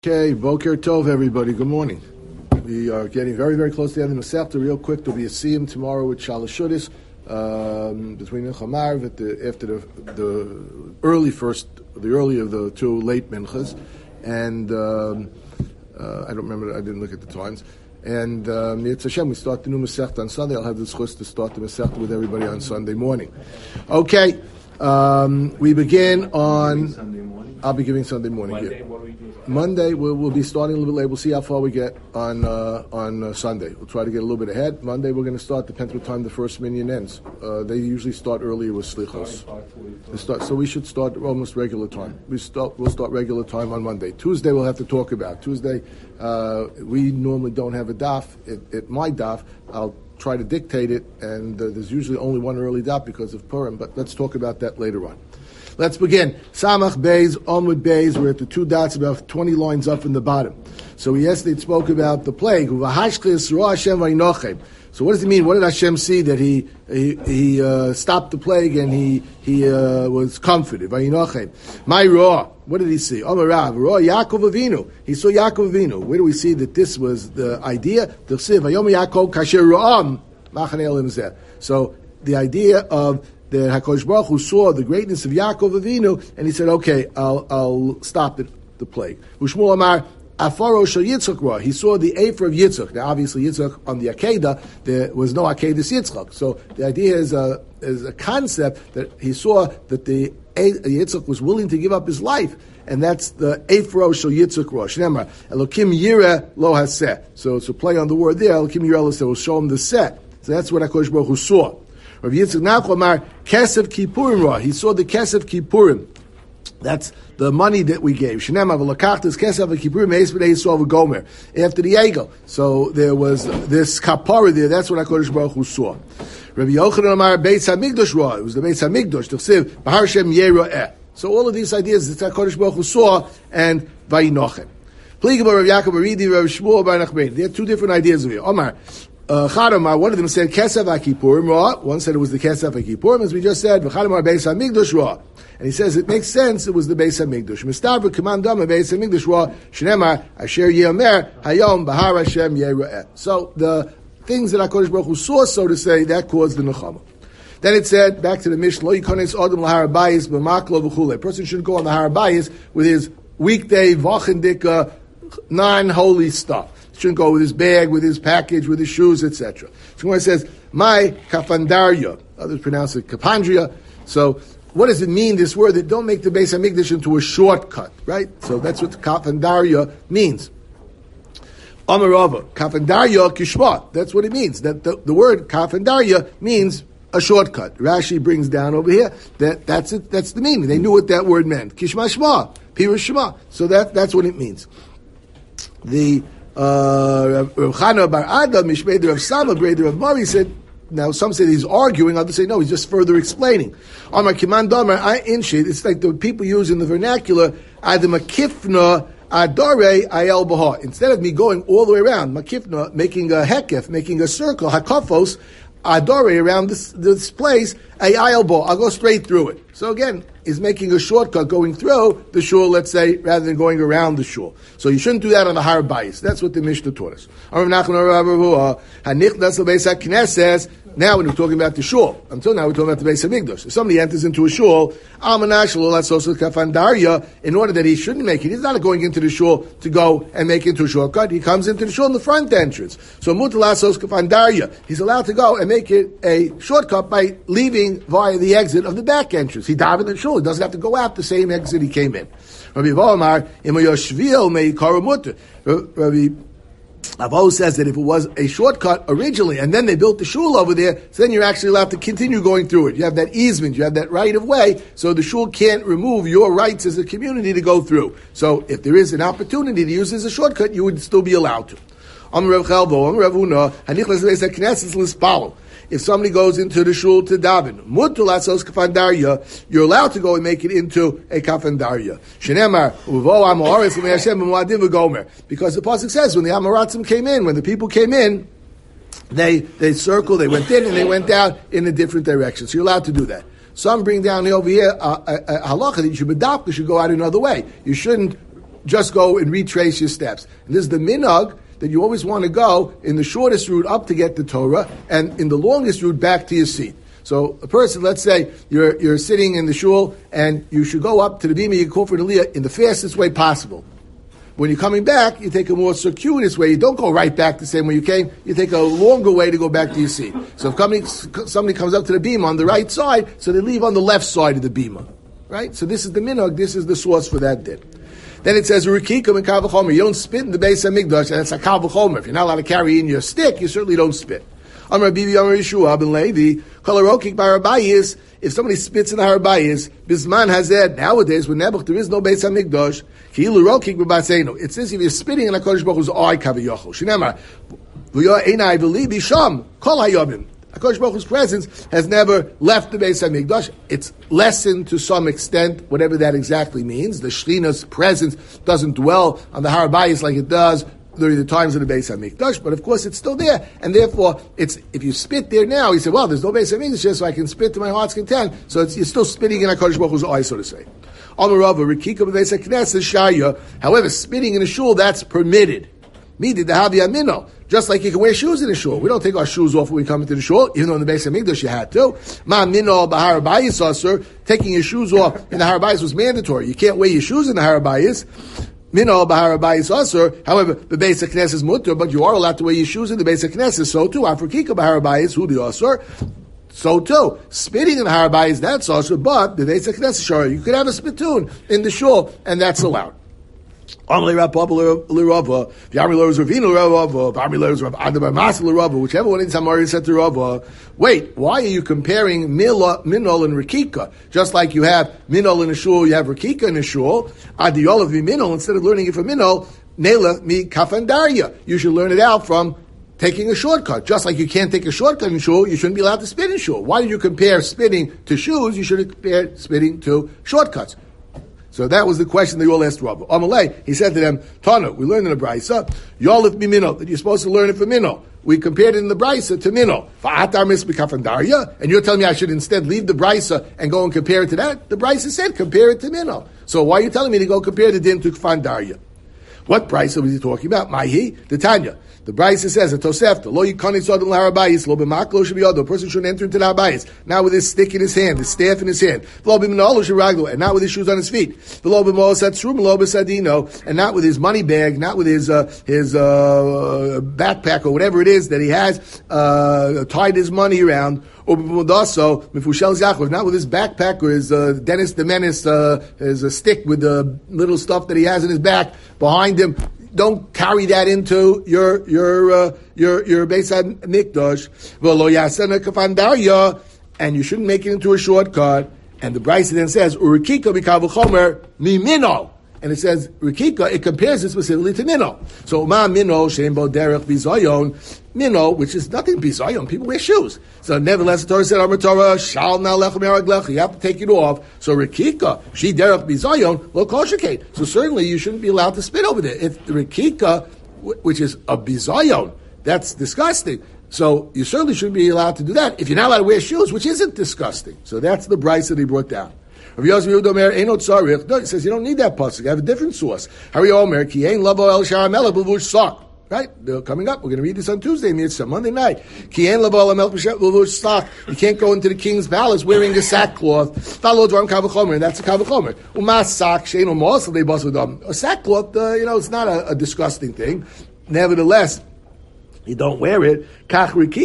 Okay, Boker Tov, everybody. Good morning. We are getting very, very close to the end of the Masechta. Real quick, there'll be a Siyum tomorrow with Shalosh Shudis between Mincha Marv after the early of the two late Minchas, and I don't remember. I didn't look at the times. And Yetz Hashem, we start the new Masechta on Sunday. I'll have the zchus to start the Masechta with everybody on Sunday morning. Okay, we begin on. Sunday morning. I'll be giving Sunday morning. Monday, what are we doing? Monday, we'll be starting a little bit late. We'll see how far we get on Sunday. We'll try to get a little bit ahead. Monday, we're going to start, depends what time the first minyan ends. They usually start earlier with Slichos. So we should start almost regular time. We'll start regular time on Monday. Tuesday, we'll have to talk about. Tuesday, we normally don't have a daf. At my daf, I'll try to dictate it, and there's usually only one early daf because of Purim, but let's talk about that later on. Let's begin. Samach Beis, Amud Beis. We're at the two dots, about 20 lines up in the bottom. So we yesterday spoke about the plague. So what does it mean? What did Hashem see that he stopped the plague and he was comforted? My Ra. What did he see? Amarav Ra Yaakov Avinu. He saw Yaakov Avinu. Where do we see that this was the idea? So the idea of the HaKadosh Baruch Hu saw the greatness of Yaakov Avinu, and he said, "Okay, I'll stop the plague." Ushmuel Amar Afaro Shel Yitzchak Ra. He saw the Ephor of Yitzchak. Now, obviously, Yitzchak on the Akedah, there was no Akedah Yitzchak. So the idea is a concept that he saw that the Yitzchak was willing to give up his life. And that's the Ephro Shel Yitzchak Ra. Shneimar Elokim Yireh Lo Haseh. So it's a play on the word there. Elokim Yireh Lo Haseh will show him the set. So that's what HaKadosh Baruch Hu saw. Rav Yitzchak Nachman Amar Kesef Kippurim Ra. He saw the Kesef Kippurim. That's the money that we gave. Shneimar V'lakachtas Kesef Kippurim Eis B'nei Yisrael V'gomer. After the Egel. So there was this kapara there. That's what HaKadosh Baruch Hu saw. Rabbi Yochanan Amar Beis HaMikdash Ra. It was the Beis HaMikdash. T'chsiv B'har Shem Yera'eh. So all of these ideas that HaKadosh Baruch Hu saw and Vayinochem. Pligaba Rav Yaakov Aridi Rav Shmuel Bar Nachman. There are two different ideas of here. Omar. Chadamar, one of them said Kesef HaKippurim Ra. One said it was the Kesef HaKippurim, as we just said. V'chadamar Beis HaMikdash Ra. And he says it makes sense. It was the Beis HaMikdash. Mistavra Kamandam Beis HaMikdash Ra. Shneimar Asher Yeomer Hayom Bahar Hashem Yera'eh. So the things that HaKadosh Baruch Hu saw, so to say, that caused the Nechama. Then it said, back to the Mishnah, Lo Yikones Adam L'Har Bayis B'Maklo V'Chulei. A person shouldn't go on the Har Bayis with his weekday Vachendika non-holy stuff. Shouldn't go with his bag, with his package, with his shoes, etc. So when it says, my kafandarya, others pronounce it kapandria. So what does it mean, this word that don't make the Beis HaMikdash into a shortcut, right? So that's what kafandarya means. Amarava, kafandarya kishma. That's what it means. That the word kafandarya means a shortcut. Rashi brings down over here that's it. That's the meaning. They knew what that word meant. Kishma shma, pirush shma. So that's what it means. The Rav Chana Bar Adam, Mishmei Rav Sama, brother of Mari, said, now some say he's arguing, others say no, he's just further explaining. Amar Kiman Damar, it's like the people use in the vernacular, Adam Akifna Adare Ayel Baha. Instead of me going all the way around, Makifna, making a hekef, making a circle, Hakafos, Adore around this place, Ayel Baha, I'll go straight through it. So again, is making a shortcut going through the shul, let's say, rather than going around the shul. So you shouldn't do that on the Har Bayis. That's what the Mishnah taught us. Now when we're talking about the shul, until now we're talking about the Beis HaMikdash. If somebody enters into a shul, in order that he shouldn't make it, he's not going into the shul to go and make it into a shortcut. He comes into the shul in the front entrance. So he's allowed to go and make it a shortcut by leaving via the exit of the back entrance. He died in the shul. He doesn't have to go out the same exit he came in. Rabbi Abahu says that if it was a shortcut originally, and then they built the shul over there, so then you're actually allowed to continue going through it. You have that easement, you have that right of way, so the shul can't remove your rights as a community to go through. So if there is an opportunity to use it as a shortcut, you would still be allowed to. If somebody goes into the shul to daven, you're allowed to go and make it into a kafandarya. Because the pasuk says when the Amoratzim came in, when the people came in, they circled, they went in and they went out in a different direction. So you're allowed to do that. Some bring down over here a halacha that you should go out another way. You shouldn't just go and retrace your steps. And this is the minhag that you always want to go in the shortest route up to get the Torah, and in the longest route back to your seat. So a person, let's say you're sitting in the shul, and you should go up to the Bima Yekuf and Aliyah in the fastest way possible. When you're coming back, you take a more circuitous way. You don't go right back the same way you came. You take a longer way to go back to your seat. So if somebody comes up to the bima on the right side, so they leave on the left side of the bima. Right? So this is the minhag. This is the source for that din. Then it says, Rikika and Kal V'chomer. You don't spit in the base of Mikdash, and it's a Kal V'chomer. If you're not allowed to carry in your stick, you certainly don't spit. Amar Bibi Amar Yeshua ben Levi, Kolarokik Barabayis. If somebody spits in the Harabayis, Bisman Hazed, nowadays, when Nebuch, there is no Beis HaMikdash, it says if you're spitting in HaKadosh Baruch Hu's eye, Kaviyachol. Shinamar, V'yo Einai V'li Sham, Kol HaYomim. HaKadosh Baruch Hu's presence has never left the Beis HaMikdash. It's lessened to some extent, whatever that exactly means. The Shechina's presence doesn't dwell on the Harabayis like it does during the times of the Beis HaMikdash, but of course it's still there, and therefore if you spit there now, you say, well, there's no Beis HaMikdash, so I can spit to my heart's content. So you're still spitting in HaKadosh Baruch Hu's eye, so to say. However, spitting in a shul, that's permitted. Just like you can wear shoes in a shul. We don't take our shoes off when we come into the shul, even though in the Beis HaMikdash you had to. Taking your shoes off in the Harabayis was mandatory. You can't wear your shoes in the Harabayis. Minol b'harabayis asur. However, the Beis HaKnesses is mutter, but you are allowed to wear your shoes in the Beis HaKnesses. So too, Afrikika b'harabayis hu the asur. So too, spitting in the Harabayis, that's asur, but the Beis HaKnesses shara. You could have a spittoon in the shul, and that's allowed. Whichever one is Hamari said to Rava, wait, why are you comparing Minol and Rikika? Just like you have Minol in a shul, you have Rikika in a shul. Adiyol of Minol, instead of learning it from Minol, Nela mi kafandarya. You should learn it out from taking a shortcut. Just like you can't take a shortcut in shul, you shouldn't be allowed to spit in shul. Why do you compare spitting to shoes? You should compare spitting to shortcuts. So that was the question they all asked Rabbi. Amalei, he said to them, Tana, we learned in the Brisa, Yolif mi Minol, that you're supposed to learn it from Minol. We compared it in the Brisa to Minol. Fa'atar mispikafandarya, and you're telling me I should instead leave the Brisa and go and compare it to that? The Brisa said, compare it to Minol. So why are you telling me to go compare the din to Kfandarya? What Brisa was he talking about? Maihi, the Tanya. The Brisa says, a Tosefta, lo yikani tzadin l'harabayis, lo b'maklo shebiyado, a person shouldn't enter into the harabayis, not with his stick in his hand, his staff in his hand, lo b'minalo shebiraglo, and not with his shoes on his feet, lo b'mo satzrum, lo b'sadino, and not with his money bag, not with his backpack or whatever it is that he has, tied his money around, or b'modaso, mifushel zachov, not with his backpack or his Dennis the Menace, his stick with the little stuff that he has in his back behind him. Don't carry that into your Beis HaMikdash. V'lo yasena kafandarya, and you shouldn't make it into a shortcut. And the Brisa then says, Urikika b'kal v'chomer mi Minol. And it says, Rikika, it compares it specifically to Minol. So, ma Minol, she'en bo derech bizayon, Minol, which is nothing bizayon, people wear shoes. So, nevertheless, the Torah said, Amar Torah, shal na lechem yarag you have to take it off. So, Rikika, she derech bizayon, lo koshikate. So, certainly, you shouldn't be allowed to spit over there. If the Rikika, which is a bizayon, that's disgusting. So, you certainly shouldn't be allowed to do that if you're not allowed to wear shoes, which isn't disgusting. So, that's the Brisa that he brought down. No, it says you don't need that pasuk. You have a different source. Right? They're coming up. We're going to read this on Tuesday, Monday night. You can't go into the king's palace wearing a sackcloth. And that's a kavachomer. A sackcloth, it's not a disgusting thing. Nevertheless, you don't wear it. So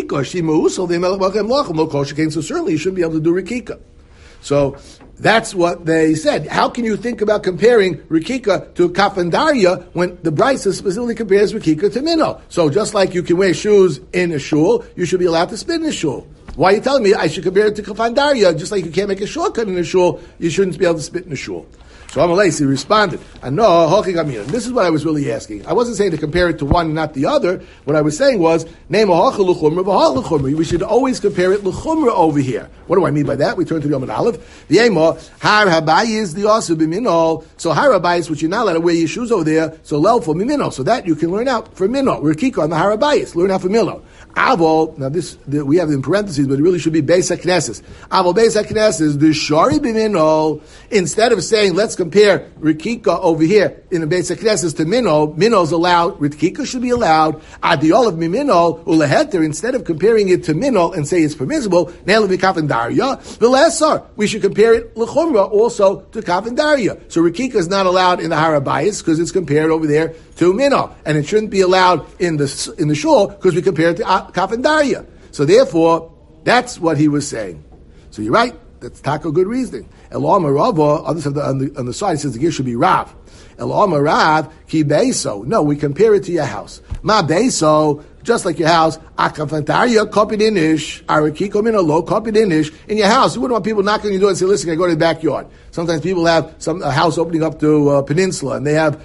certainly you shouldn't be able to do rikika. So that's what they said. How can you think about comparing Rikika to Kafandarya when the Brisa specifically compares Rikika to Minol? So just like you can wear shoes in a shul, you should be allowed to spit in a shul. Why are you telling me I should compare it to Kafandarya? Just like you can't make a shortcut in a shul, you shouldn't be able to spit in a shul. So Amalei responded, this is what I was really asking. I wasn't saying to compare it to one and not the other. What I was saying was, we should always compare it l'chumra over here. What do I mean by that? We turn to the Yom and Aleph. Har habayis the also b'minol. So har habayis, which you're not allowed to wear your shoes over there, so lel for minol. So that you can learn out for minol. We're kika on the har habayis. Learn out for minol. Avol, now we have it in parentheses, but it really should be Beis HaKnesses. Avol Beis HaKnesses, the shari b'minol. Instead of saying, let's compare Rikika over here in the Beis HaKnesses to Minol. Minol's allowed. Rikika should be allowed. Adiol of Minol uleheter. Instead of comparing it to Minol and say it's permissible, Ne'el v'kafin Daria v'lesar. We should compare it l'chumra also to kafin Daria. So Rikika is not allowed in the Harabayis because it's compared over there to Minol, and it shouldn't be allowed in the shul because we compare it to kafin Daria. So therefore, that's what he was saying. So you're right. That's taka good reasoning. Elam Rava, on the side, it says the gear should be Rav. Elam Rav ki beiso. No, we compare it to your house. Ma beiso, just like your house. Akafantaria copied inish. Arakiko minolo copied inish. In your house, you wouldn't want people knocking on your door and say, "Listen, I go to the backyard." Sometimes people have a house opening up to a peninsula, and they have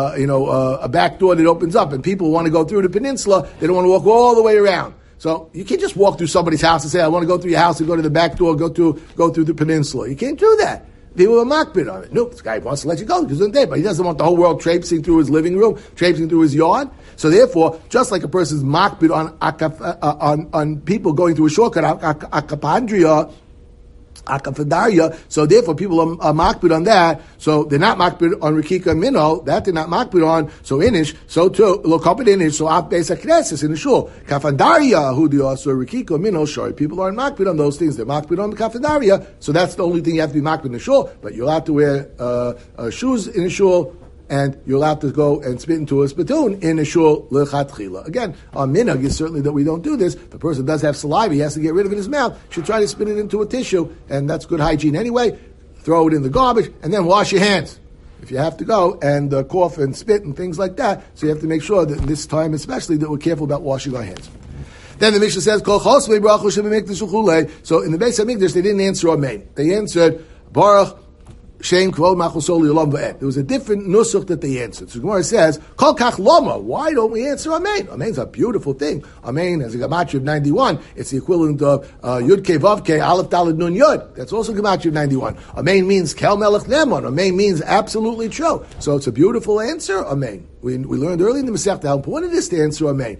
a back door that opens up, and people want to go through the peninsula. They don't want to walk all the way around. So you can't just walk through somebody's house and say, I want to go through your house and go to the back door, go through the peninsula. You can't do that. People are makbid on it. No, this guy wants to let you go because but he doesn't want the whole world traipsing through his living room, traipsing through his yard. So therefore, just like a person's makbid on people going through a shortcut, akapandria, Akafadaria, so therefore people are makbid on that, so they're not makbid on Rikika and Minol, that they're not makbid on, so Inish, so too, Lokopid Inish, so Ab Beis HaKnesses in the shul. Kafandaria, who do also Rikika, Minol, sorry, people aren't makbid on those things, they're makbid on the Kafandaria, so that's the only thing you have to be makbid in the shul, but you're allowed to wear shoes in the shul, and you're allowed to go and spit into a spittoon in a shul lechatchila. Again, our minhag is certainly that we don't do this. If a person does have saliva, he has to get rid of it in his mouth. Should try to spit it into a tissue, and that's good hygiene anyway. Throw it in the garbage, and then wash your hands. If you have to go and cough and spit and things like that, so you have to make sure that in this time especially that we're careful about washing our hands. Then the Mishnah says, Kol chosvei bracha shebemikdash uchulei. So in the Beis HaMikdash, they didn't answer Amen. They answered, Baruch Shem Kvod Machosol Yolam V'ed. There was a different nusach that they answered. So Gemara says, Kol Kach Loma. Why don't we answer Amen? Amen's a beautiful thing. Amen has a gematria of 91. It's the equivalent of Yud Ke Vav Ke Aleph Daled Nun Yud. That's also gematria of 91. Amen means Kel Melech Nemon. Amen means absolutely true. So it's a beautiful answer. Amen. We learned early in the Masechta how important it is to answer Amen.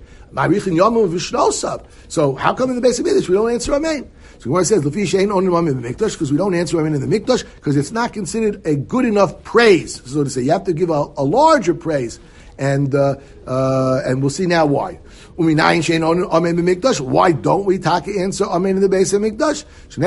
So how come in the Beis HaMikdash we don't answer Amen? So Gemara says, because we don't answer Amen in the Mikdash, because it's not considered a good enough praise. So to say, you have to give a larger praise, and we'll see now why. Why don't we answer Amen in the Beis HaMikdash?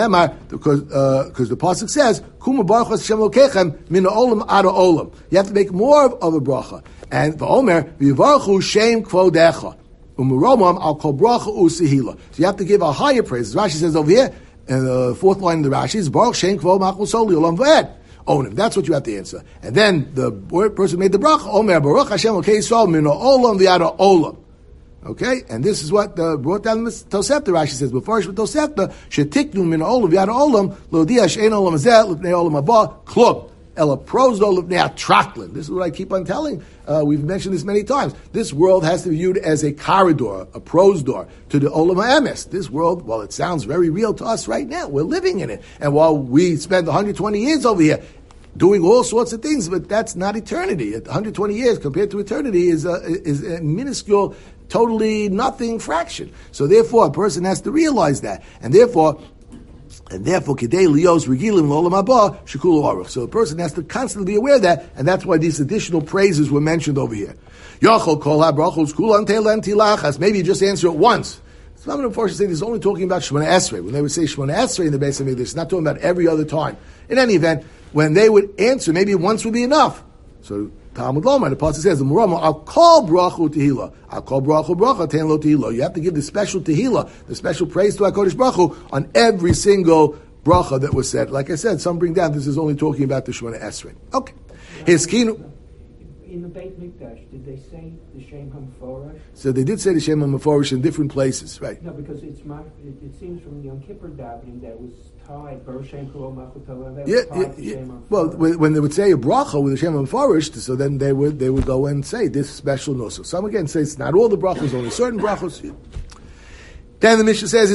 Because the pasuk says, "Kuma baruch Hashem Elokechem min ha'olam ad ha'olam." You have to make more of a bracha, and v'omer v'yivarchu shem kvodecha. Al kol bracha usihila. So you have to give a higher praise. Rashi says over here, in the fourth line of the Rashi is Baruch Shem Kvod Machosol Yolam V'ed. Onim. That's what you have to answer. And then the person made the bracha. Omer Baruch Hashem Elokei Yisrael Min Ha'olam V'Yad Ha'olam. Okay, and this is what brought down the Tosefta. Rashi says before with Tosefta shetiknu min ha'olam V'Yad Ha'olam L'Odia She'en Olam Hazeh L'Pnei Olam Haba Klub. Ela prosdo l'pnei atraklin. This is what I keep on telling. We've mentioned this many times. This world has to be viewed as a corridor, a pros door to the olam ha'emes. This world, while it sounds very real to us right now, we're living in it. And while we spend 120 years over here doing all sorts of things, but that's not eternity. 120 years compared to eternity is a minuscule, totally nothing fraction. So therefore, a person has to realize that. And therefore, kidei lios regilim l'olam haba shekulu aruch. So the person has to constantly be aware of that, and that's why these additional praises were mentioned over here. Yachol kol habrachos kulan teilen tilachas. Maybe you just answer it once. Some of them unfortunately say this is only talking about Shemona Esrei. When they would say Shemona Esrei in the Beis HaMikdash, it's not talking about every other time. In any event, when they would answer, maybe once would be enough. So Talmud Lomar, the pasuk says, I'll call bracha tehila. I'll call bracha ten lo tehila. You have to give the special tehila, the special praise to HaKadosh Baruch Hu on every single bracha that was said. Like I said, some bring down this is only talking about the Shemona Esrei. Okay. His kinu. In the Beit Mikdash, did they say the Shem HaMeforish? So they did say the Shem HaMeforish in different places, right? No, because it seems from the Yom Kippur davening that was tied. Baruch Shem Kol Machotov. Yeah. Well, when they would say a bracha with the Shem HaMeforish, so then they would go and say this special nusach. Some again say it's not all the brachos, only certain brachos. Then the Mishnah says,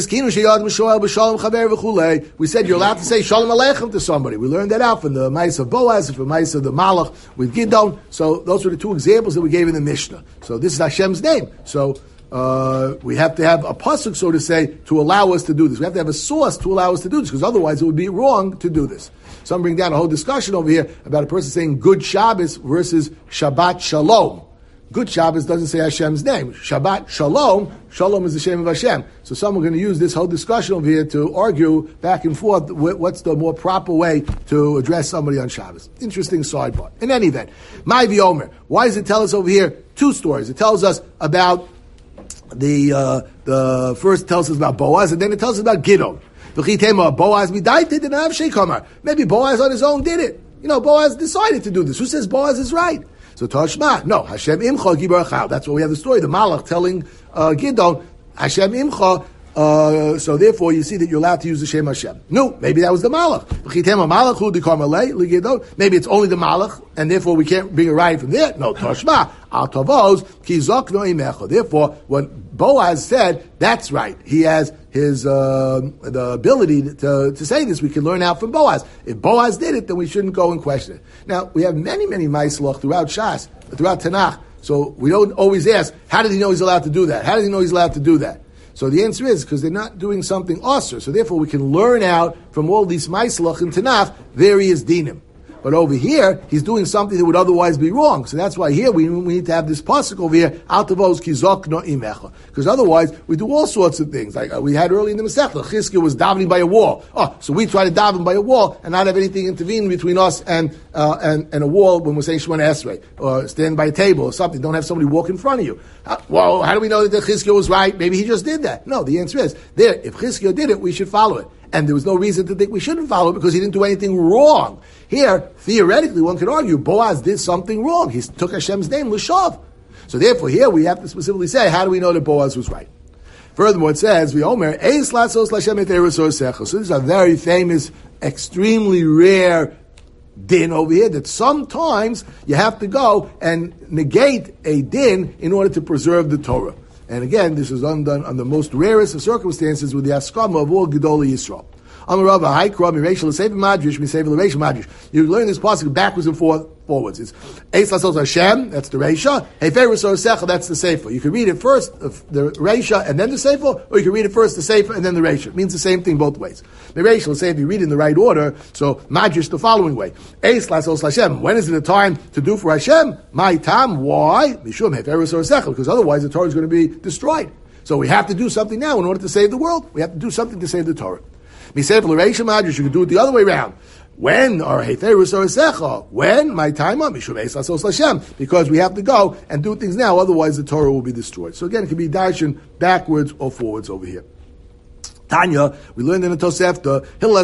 we said you're allowed to say Shalom Aleichem to somebody. We learned that out from the Ma'aseh of Boaz and from Ma'aseh of the Malach with Gidon. So those were the two examples that we gave in the Mishnah. So this is Hashem's name. So we have to have a pasuk, so to say, to allow us to do this. We have to have a source to allow us to do this, because otherwise it would be wrong to do this. Some bring down a whole discussion over here about a person saying good Shabbos versus Shabbat Shalom. Good Shabbos doesn't say Hashem's name. Shabbat Shalom, Shalom is the Shem of Hashem. So some are going to use this whole discussion over here to argue back and forth what's the more proper way to address somebody on Shabbos. Interesting sidebar. In any event, my v'omer. Why does it tell us over here two stories? It tells us about the first tells us about Boaz, and then it tells us about Gidon. Boaz didn't have Sheikhamar. Maybe Boaz on his own did it. Boaz decided to do this. Who says Boaz is right? So Tashma, no, Hashem imcha gibar chal. That's why we have the story, the Malach telling Gidon, Hashem imcha. So therefore, you see that you're allowed to use the Shem Hashem. No, maybe that was the Malach. Maybe it's only the Malach, and therefore we can't bring a right from there. No, Tashma, al tavos ki zokno imecha. Therefore, when Boaz said, that's right. He has his the ability to say this. We can learn out from Boaz. If Boaz did it, then we shouldn't go and question it. Now, we have many Maislach throughout Shas, throughout Tanakh. So we don't always ask, how did he know he's allowed to do that? How does he know he's allowed to do that? So the answer is because they're not doing something osir. So therefore we can learn out from all these Maislach in Tanakh various dinim. But over here, he's doing something that would otherwise be wrong. So that's why here we need to have this pasuk over here, al tavos ki zokno imecha. Because otherwise, we do all sorts of things. Like we had early in the Masechta, Chizkiah was davening by a wall. So we try to daven by a wall and not have anything intervene between us and a wall when we're saying Shemona Esrei. Or stand by a table or something. Don't have somebody walk in front of you. Well, how do we know that Chizkiah was right? Maybe he just did that. No, the answer is, if Chizkiah did it, we should follow it. And there was no reason to think we shouldn't follow it because he didn't do anything wrong. Here, theoretically, one could argue Boaz did something wrong. He took Hashem's name, L'shav. So therefore, here we have to specifically say, how do we know that Boaz was right? Furthermore, it says, V'omer, Eis lasos l'Hashem et eretz osecha. So this is a very famous, extremely rare din over here, that sometimes you have to go and negate a din in order to preserve the Torah. And again, this is undone on the most rarest of circumstances with the Askama of all Gedolei Yisrael. You learn this pasuk backwards and forwards. It's Eis Lasos Hashem, that's the Reisha. Heferus Secha, that's the Sefer. You can read it first, the Reisha, and then the Sefer, or you can read it first, the Sefer, and then the Reisha. It means the same thing both ways. The Reisha, let's say if you read in the right order, so Madrash the following way. Eis Lasos Hashem. When is it the time to do for Hashem? My time. Why? Mishum Heferus Secha, because otherwise the Torah is going to be destroyed. So we have to do something now in order to save the world. We have to do something to save the Torah. You can do it the other way around. When or when my time up, because we have to go and do things now, otherwise the Torah will be destroyed. So again, it can be darshan backwards or forwards over here. Tanya, we learned in the Tosefta,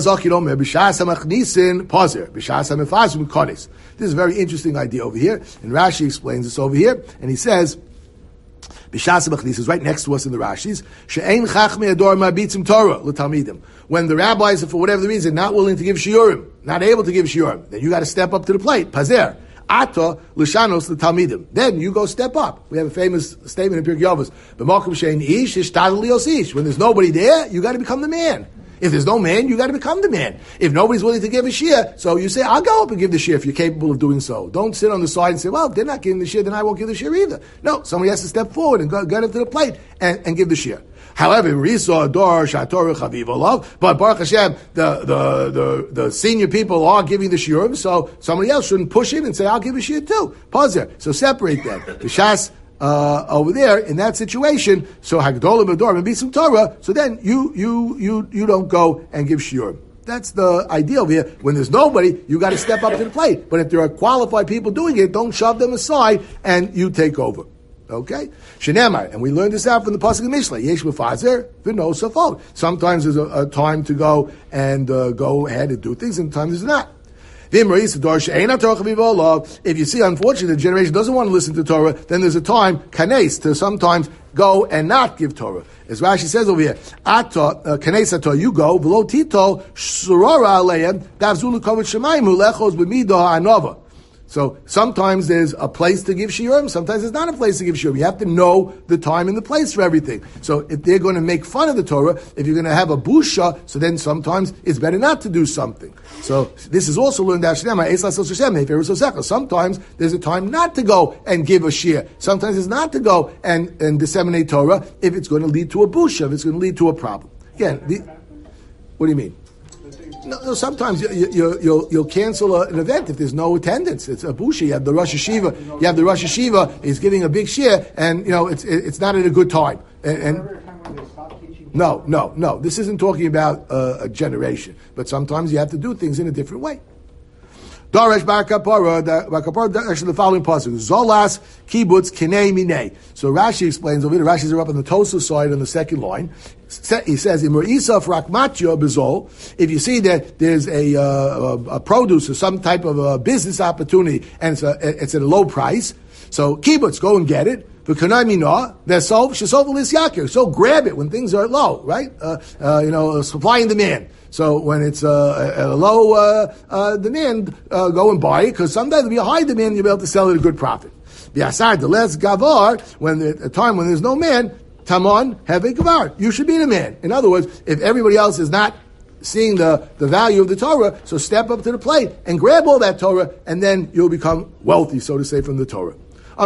this is a very interesting idea over here, and Rashi explains this over here, and he says, B'shas HaMachnis is right next to us in the Rashis. She'ein chachmei ador marbitzim Torah l'talmidim. When the rabbis are, for whatever the reason, not willing to give shiurim, not able to give shiurim, then you got to step up to the plate. Pazer. Ata l'shanos l'talmidim. Then you go step up. We have a famous statement in Pirkei Avos. B'makom she'ein ish ishtadel lios ish. When there's nobody there, you got to become the man. If there's no man, you got to become the man. If nobody's willing to give a shir, so you say, I'll go up and give the shir if you're capable of doing so. Don't sit on the side and say, well, they're not giving the shir, then I won't give the shir either. No, somebody has to step forward and get up to the plate and give the shir. However, but Baruch Hashem, the senior people are giving the shiurim, so somebody else shouldn't push in and say, I'll give a shir too. Pause there. So separate them. The Shas over there in that situation, so Hagdolah B'Dor and be some Torah. So then you don't go and give shiurim. That's the idea over here. When there's nobody, you got to step up to the plate. But if there are qualified people doing it, don't shove them aside and you take over. Okay, Shenemar, and we learned this out from the pasuk of Mishlei. Yesh mefazer v'no safot. Sometimes there's a time to go and go ahead and do things, and sometimes there's not. If you see, unfortunately, the generation doesn't want to listen to Torah, then there's a time, kanes, to sometimes go and not give Torah. As Rashi says over here, kanes ato, you go, v'lo tito, shurora aleim, davzulu kovet shemayim, lechos b'midah anova. So sometimes there's a place to give shiurim, sometimes there's not a place to give shiurim. You have to know the time and the place for everything. So if they're going to make fun of the Torah, if you're going to have a busha, so then sometimes it's better not to do something. So this is also learned out. Sometimes there's a time not to go and give a shiur. Sometimes it's not to go and disseminate Torah if it's going to lead to a busha, if it's going to lead to a problem. Again, what do you mean? No, sometimes you'll cancel an event if there's no attendance. It's a busha. You have the Rosh Hashiva. You have the Rosh Hashiva is giving a big shiur, and it's not at a good time. No. This isn't talking about a generation, but sometimes you have to do things in a different way. Darash Bar Kapara, actually the following pasuk: Zolas Kibbutz Kinei Minei. So Rashi explains over here. Rashi's up on the Tosa side on the second line. He says, "Imur Isaf Rakmatya Bezol." If you see that there's a produce or some type of a business opportunity and it's at a low price, so kibbutz go and get it. So grab it when things are low, right? Supply and demand. So when it's at a low demand, go and buy it, because someday there'll be a high demand and you'll be able to sell it at a good profit. The less gavar, when at a time when there's no man, tamon have a gavar. You should be the man. In other words, if everybody else is not seeing the value of the Torah, so step up to the plate and grab all that Torah, and then you'll become wealthy, so to say, from the Torah. So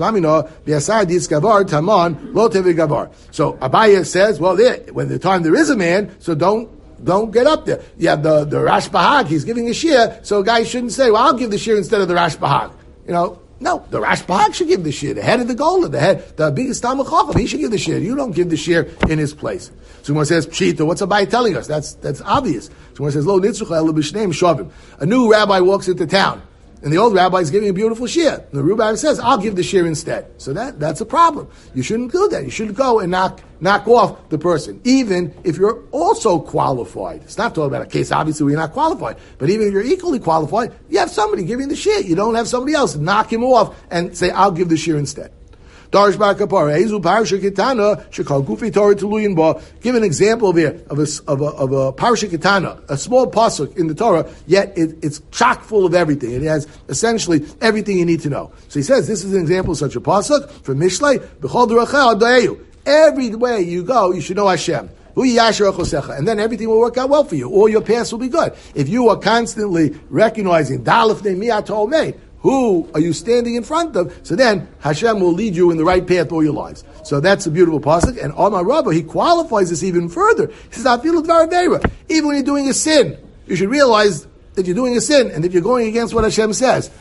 Abaye says, well, when the time there is a man, so don't get up there. You have the Rash Bahag, he's giving a shiur, so a guy shouldn't say, well, I'll give the shiur instead of the Rash Bahag. No, the Rash Bahag should give the shiur. The head of the Gola, the biggest Talmud Chacham, he should give the shiur. You don't give the shiur in his place. So one says, Pshita, what's Abaye telling us? That's obvious. So one says, Lo nitzucha ela b'shneim shavim. A new rabbi walks into town, and the old rabbi is giving a beautiful shiur. The rabbi says, I'll give the shiur instead. So that's a problem. You shouldn't do that. You shouldn't go and knock off the person, even if you're also qualified. It's not talking about a case, obviously, where you're not qualified. But even if you're equally qualified, you have somebody giving the shiur. You don't have somebody else knock him off and say, I'll give the shiur instead. Darish Bar Kapara, Ezu Parsha Kitana, Shekal Gufi Torah Tuluyin Ba. Give an example there of a Parsha Kitana, a small pasuk in the Torah, yet it's chock full of everything. It has essentially everything you need to know. So he says, this is an example of such a pasuk from Mishlei, B'chol Derachel Adayu. Every way you go, you should know Hashem. And then everything will work out well for you. All your paths will be good. If you are constantly recognizing, Dalef Ne'miyat Ha'omei, who are you standing in front of? So then Hashem will lead you in the right path all your lives. So that's a beautiful pasuk. And Omar Rabbah, he qualifies this even further. He says, even when you're doing a sin, you should realize that you're doing a sin and that you're going against what Hashem says.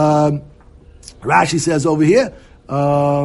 Rashi says over here, so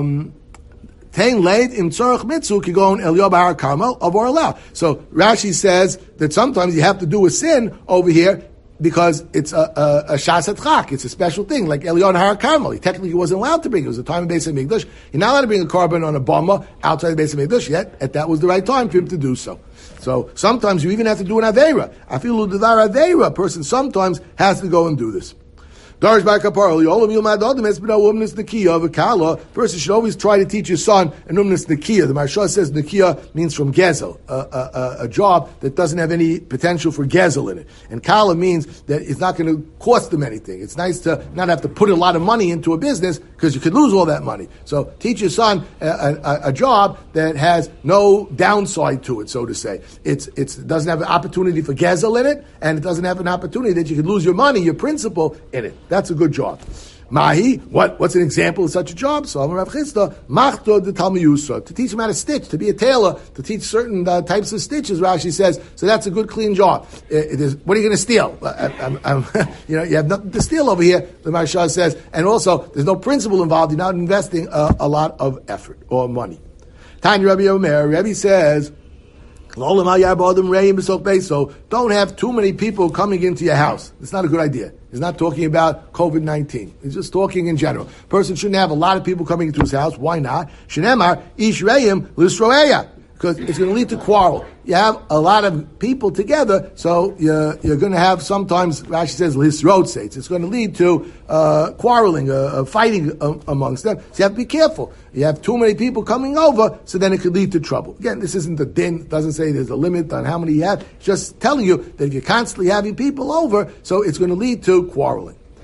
Rashi says that sometimes you have to do a sin over here because it's a shas atchak. It's a special thing, like Elyon Har Carmel. He technically wasn't allowed to bring it. It was the time of Beis HaMikdash. You're not allowed to bring a carbon on a bama outside the Beis HaMikdash yet, and that was the right time for him to do so. So sometimes you even have to do an Aveira. I feel Ludavar Aveira, a person sometimes has to go and do this. Darish Bar Kapara, all of you mad adam has been a woman's nakiya of a kala. Person should always try to teach his son an woman's nakiya. The Maharsha says nakiya means from gezel, a job that doesn't have any potential for gezel in it. And kala means that it's not going to cost them anything. It's nice to not have to put a lot of money into a business because you could lose all that money. So teach your son a job that has no downside to it, so to say. It doesn't have an opportunity for gezel in it, and it doesn't have an opportunity that you could lose your money, your principal, in it. That's a good job. Mahi, what's an example of such a job? So Amar Rav Chisda, Machto de Talmiyusa, to teach him how to stitch, to be a tailor, to teach certain types of stitches, Rashi says, so that's a good clean job. What are you going to steal? You have nothing to steal over here, the Maharsha says, and also, there's no principle involved, you're not investing a lot of effort or money. Tanya Rabbi Omer, Rabbi says, so don't have too many people coming into your house. It's not a good idea. He's not talking about COVID-19. He's just talking in general. Person shouldn't have a lot of people coming into his house. Why not? Shenemar, ish reim lisroeya. Because it's going to lead to quarrel. You have a lot of people together, so you're going to have sometimes, Rashi says, lisrotse. It's going to lead to quarreling, fighting amongst them. So you have to be careful. You have too many people coming over, so then it could lead to trouble. Again, this isn't the din. It doesn't say there's a limit on how many you have. It's just telling you that if you're constantly having people over, so it's going to lead to quarreling.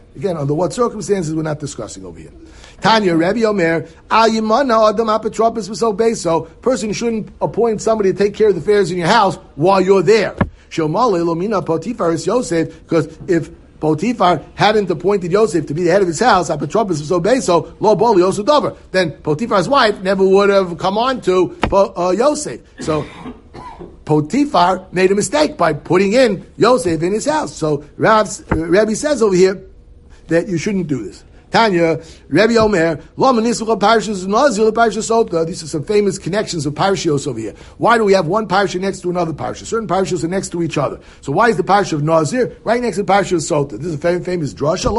Again, under what circumstances we're not discussing over here. Tanya, Rebbe Omer, Al Yimana Adam Apotropos V'so Beso. Person shouldn't appoint somebody to take care of the affairs in your house while you're there. Shomale Lomina Potifar is Yosef, because if Potifar hadn't appointed Yosef to be the head of his house, Apotropos V'so Beso, Lo Boli Yosu Dover, then Potifar's wife never would have come on to Yosef. So Potifar made a mistake by putting in Yosef in his house. So Rabbi says over here that you shouldn't do this. Tanya, Rebbe Omer, these are some famous connections of parashiyos over here. Why do we have one parashah next to another parashah? Certain parashiyos are next to each other. So why is the parashah of Nazir right next to the parashah of Sota? This is a very famous drasha.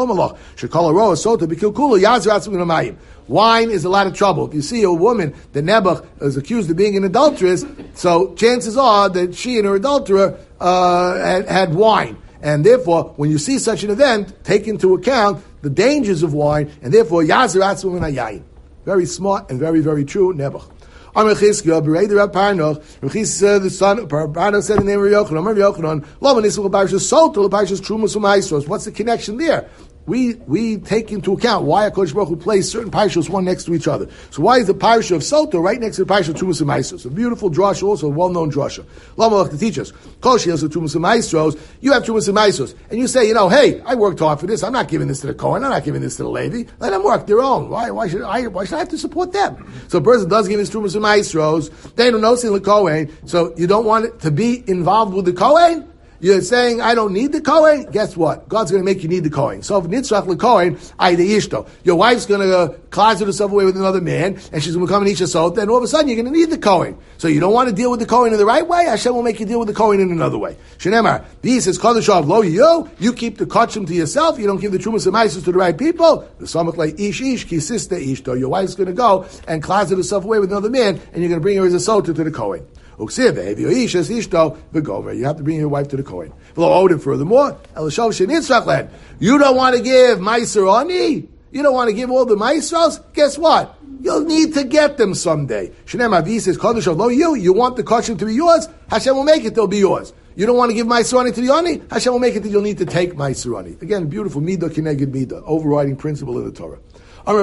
Wine is a lot of trouble. If you see a woman that Nebuch is accused of being an adulteress, so chances are that she and her adulterer had wine. And therefore, when you see such an event, take into account the dangers of wine, and therefore, Yazir Atzum and Ayayin. Very smart and very, very true, Nebuch. Amar Chizkiah, Berei Rav Parnoch, the son of Parnoch said in the name of Yochanan, Amar Yochanan, Lo Manisel Parshas Sotel, Parshas Trumas U'Maisros. What's the connection there? We take into account why HaKadosh Baruch Hu placed certain parashas one next to each other. So why is the parasha of Soto right next to the parasha of Trumas U'Maisros? A beautiful drasha, also a well-known drasha. Lamalach to teach us. Kol she'ez Trumas U'Maisros, you have Trumas U'Maisros, and you say, hey, I worked hard for this. I'm not giving this to the Kohen. I'm not giving this to the Levi. Let them work their own. Why should I have to support them? So a person does give his Trumas U'Maisros. They don't know the Kohen. So you don't want it to be involved with the Kohen. You're saying, I don't need the Kohen? Guess what? God's going to make you need the Kohen. So if Nitzrach l'Kohen, Ayde Ishto. Your wife's going to closet herself away with another man, and she's going to become an Isha Sot, then all of a sudden you're going to need the Kohen. So you don't want to deal with the Kohen in the right way, Hashem will make you deal with the Kohen in another way. Shenemar, this is Kodashov Lo you keep the Kachim to yourself, you don't give the Trumas and Maisus to the right people. The Samach like Ish, Ki Sister Ishto. Your wife's going to go and closet herself away with another man, and you're going to bring her as a Sota to the Kohen. You have to bring your wife to the Kohen. Furthermore, you don't want to give Meiser Ani? You don't want to give all the Meisros? Guess what? You'll need to get them someday. You want the Kachim to be yours? Hashem will make it, they'll be yours. You don't want to give Meiser Ani to the Ani? Hashem will make it that you'll need to take Meiser Ani. Again, beautiful Midah Kineged Midah, overriding principle in the Torah. If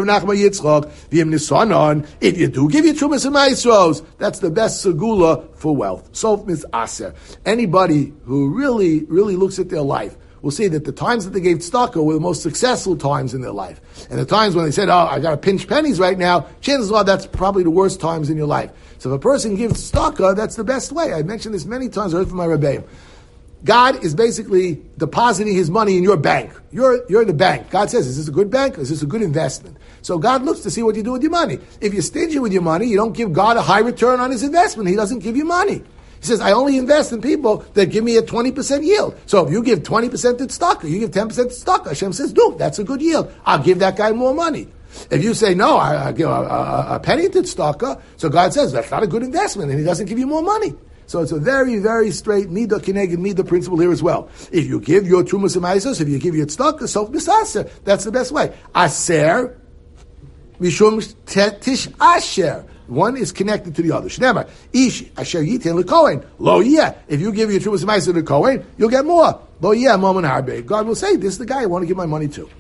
you do give your Trumas and Maisros, that's the best segula for wealth. Sof is aser. Anybody who really, really looks at their life will see that the times that they gave tzedakah were the most successful times in their life. And the times when they said, I got to pinch pennies right now, chances are that's probably the worst times in your life. So if a person gives tzedakah, that's the best way. I mentioned this many times, I heard from my Rebbeim. God is basically depositing his money in your bank. You're the bank. God says, is this a good bank? Is this a good investment? So God looks to see what you do with your money. If you're stingy with your money, you don't give God a high return on his investment. He doesn't give you money. He says, I only invest in people that give me a 20% yield. So if you give 20% to tzedakah, you give 10% to tzedakah, Hashem says, no, that's a good yield. I'll give that guy more money. If you say, no, I give a penny to tzedakah, so God says, that's not a good investment, and he doesn't give you more money. So it's a very, very straight midah kineged midah principle here as well. If you give your trumas and ma'asos, if you give your tzedakah, so misaser, that's the best way. Aser, mishum tish asher. One is connected to the other. Shneimar, ish asher yitin lekohen. Lo yeh. If you give your trumas and ma'asos to the kohen, you'll get more. Lo yeh moment harbe. God will say, this is the guy I want to give my money to.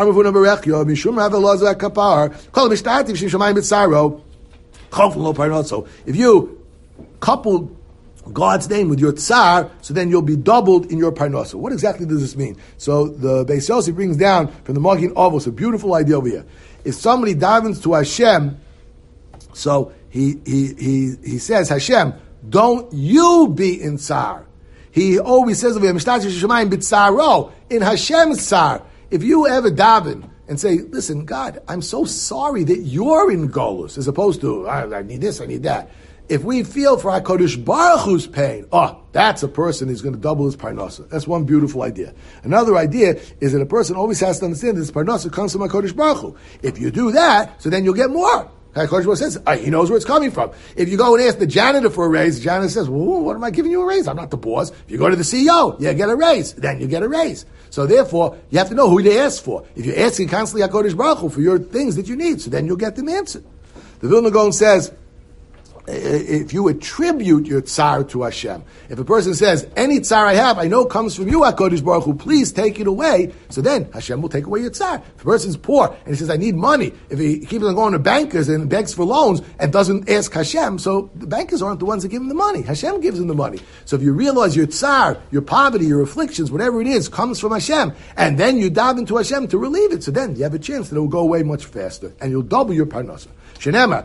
If you couple God's name with your tsar, so then you'll be doubled in your parnasa. What exactly does this mean? So the Beis Yossi brings down from the Magin Avos a beautiful idea over here. If somebody davens to Hashem, so he says, Hashem, don't you be in tsar. He always says over here, in Hashem's tsar. If you ever daven and say, listen, God, I'm so sorry that you're in Golus, as opposed to, I need this, I need that. If we feel for HaKadosh Baruch Hu's pain, that's a person who's going to double his parnasa. That's one beautiful idea. Another idea is that a person always has to understand that his parnasa comes from HaKadosh Baruch Hu. If you do that, so then you'll get more. HaKadosh Baruch Hu says, he knows where it's coming from. If you go and ask the janitor for a raise, the janitor says, well, what am I giving you a raise? I'm not the boss. If you go to the CEO, you get a raise. Then you get a raise. So therefore, you have to know who to ask for. If you're asking constantly HaKadosh Baruch Hu for your things that you need, so then you'll get them answered. The Vilna Gaon says, if you attribute your tsar to Hashem. If a person says, any tsar I have, I know comes from you, HaKadosh Baruch Hu, please take it away, so then Hashem will take away your tsar. If a person's poor and he says, I need money, if he keeps on going to bankers and begs for loans and doesn't ask Hashem, so the bankers aren't the ones that give him the money. Hashem gives him the money. So if you realize your tsar, your poverty, your afflictions, whatever it is, comes from Hashem, and then you dive into Hashem to relieve it, so then you have a chance that it will go away much faster, and you'll double your parnasa. Shenema,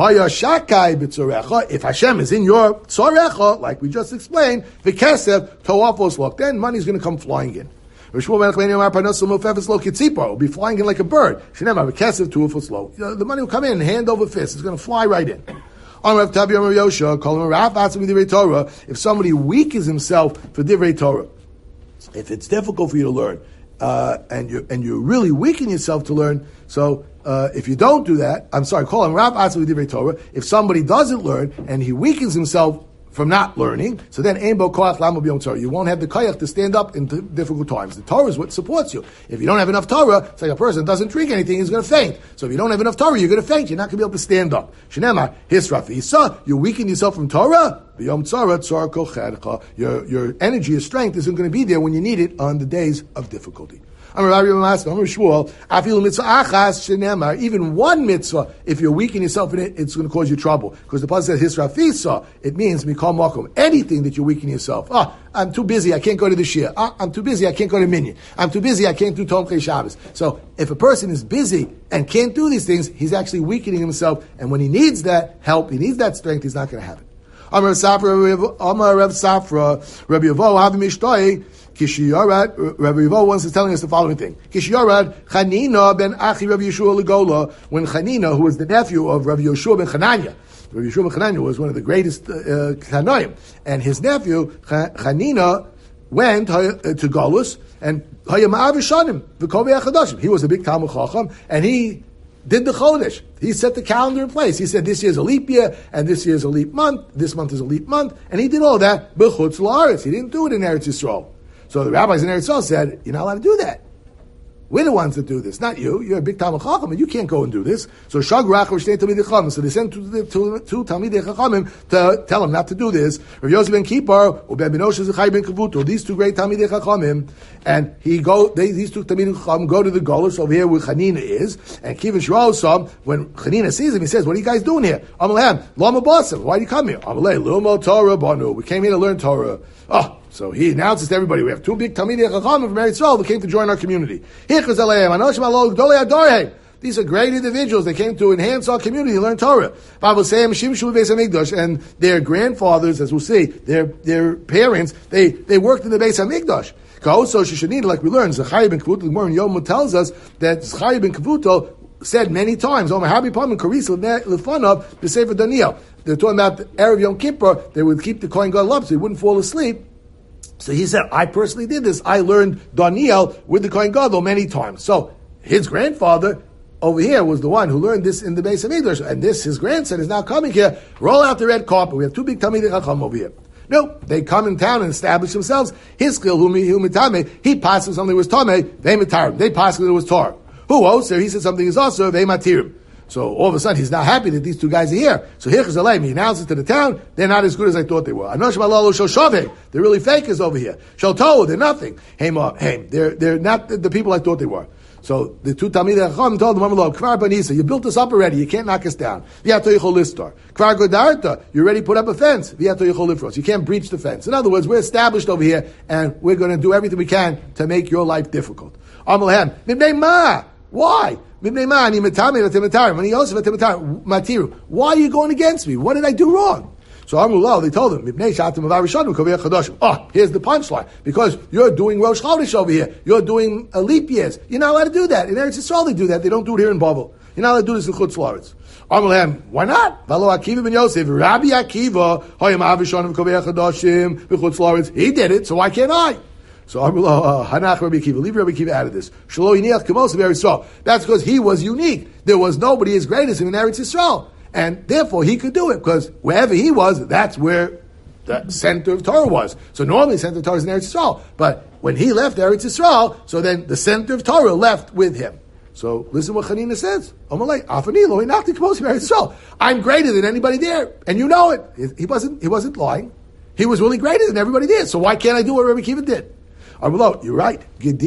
if Hashem is in your tzorecha, like we just explained, v'kesef to'afos lok, then money's going to come flying in. It'll be flying in like a bird. Shenema, v'kesef to'afos lok. The money will come in hand over fist. It's going to fly right in. If somebody weakens himself for divrei Torah, if it's difficult for you to learn, and you really weaken yourself to learn, so if you don't do that, call him Rav Atzvi Divrei Torah. If somebody doesn't learn and he weakens himself from not learning, so then Ein Bo Koach Lama B'Yom Torah. You won't have the koach to stand up in difficult times. The Torah is what supports you. If you don't have enough Torah, it's like a person doesn't drink anything, he's going to faint. So if you don't have enough Torah, you're going to faint. You're not going to be able to stand up. Shenema, Hisrafisa, you weaken yourself from Torah. Your energy, your strength isn't going to be there when you need it on the days of difficulty. Even one mitzvah, if you're weakening yourself in it, it's going to cause you trouble. Because the pasuk says, Hisrafisa, it means mikol makom. Anything that you're weakening yourself. I'm too busy, I can't go to the shir. I'm too busy, I can't go to minyan. I'm too busy, I can't do Tomchei Shabbos. So if a person is busy and can't do these things, he's actually weakening himself. And when he needs that help, he needs that strength, he's not going to have it. Amar Rav Safra, Rabbi Yevo, Havi Mishtoi, Kishiyorad, Rabbi Yevo once is telling us the following thing. Kishiyorad, Chanina ben Achi Rabbi Yeshua Legola, when Chanina, who was the nephew of Rabbi Yeshua ben Chananya, Rabbi Yeshua ben Chananya was one of the greatest Tanoim, and his nephew, Chanina, went to Golus, and he was a big Talmud Chacham, and he did the Chodesh. He set the calendar in place. He said this year's a leap year, and this year's a leap month, this month is a leap month, and he did all that b'chutz la'aretz. He didn't do it in Eretz Yisrael. So the rabbis in Eretz Yisrael said, you're not allowed to do that. We're the ones that do this, not you. You're a big Talmud Chacham, and you can't go and do this. So Shagrach or Shnei Talmidei Chachamim. So they sent two Talmidei Chachamim to tell him not to do this. Rav Yosef ben Kippur, Ben Benosh Zechai ben Kavuto. These two great Talmidei Chachamim, and these two Talmidei Chachamim go to the Golus over here where Chanina is, and Kivin Shmuel saw when Chanina sees him, he says, "What are you guys doing here?" Amalem, Lama Basim. Why do you come here? Amalei, Lumo Torah Banu. We came here to learn Torah. So he announces to everybody, we have two big Talmidei Chachamim from Eretz Yisrael that came to join our community. These are great individuals. They came to enhance our community and learn Torah. And their grandfathers, as we'll see, their parents, they worked in the Beis HaMikdash. Like we learned, Zechariah ben Kavuto, the Gemara in Yom tells us that Zechariah ben Kavuto said many times, they're talking about the Erev Yom Kippur, they would keep the Kohen Gadol up so he wouldn't fall asleep. So he said, I personally did this. I learned Daniel with the Kohen Gadol many times. So his grandfather over here was the one who learned this in the Beis HaMikdash, and his grandson is now coming here, roll out the red carpet. We have two big Talmidei Chacham over here. No, they come in town and establish themselves. His skill, he passes something was Tameh, they Matarim. They pass it was Tar. Who also, he said something is also, they Matirim. So all of a sudden, he's not happy that these two guys are here. So he announces to the town, they're not as good as I thought they were. They're really fakers over here. They're nothing. They're not the people I thought they were. So the two Talmidei Chachamim told them, Kvar Banisa, you built us up already, you can't knock us down. Kvar Godarta, you already put up a fence. You can't breach the fence. In other words, we're established over here, and we're going to do everything we can to make your life difficult. Why? Why are you going against me? What did I do wrong? So Amrullah, they told him, here's the punchline. Because you're doing Rosh Chodesh over here. You're doing a leap years. You're not allowed to do that. In Eretz Yisrael they do that. They don't do it here in Bavel. You're not allowed to do this in Chutz La'aretz. Amrullah, why not? V'lo Akiva ben Yosef, Rabbi Akiva, he did it, so why can't I? So Hanach Rabbi Akiva, leave Rabbi Akiva out of this. That's because he was unique. There was nobody as great as him in Eretz Yisrael. And therefore he could do it, because wherever he was, that's where the center of Torah was. So normally the center of Torah is in Eretz Yisrael. But when he left Eretz Yisrael, so then the center of Torah left with him. So listen what Chanina says. I'm greater than anybody there, and you know it. He wasn't lying. He was really greater than everybody there. So why can't I do what Rabbi Akiva did? You're right.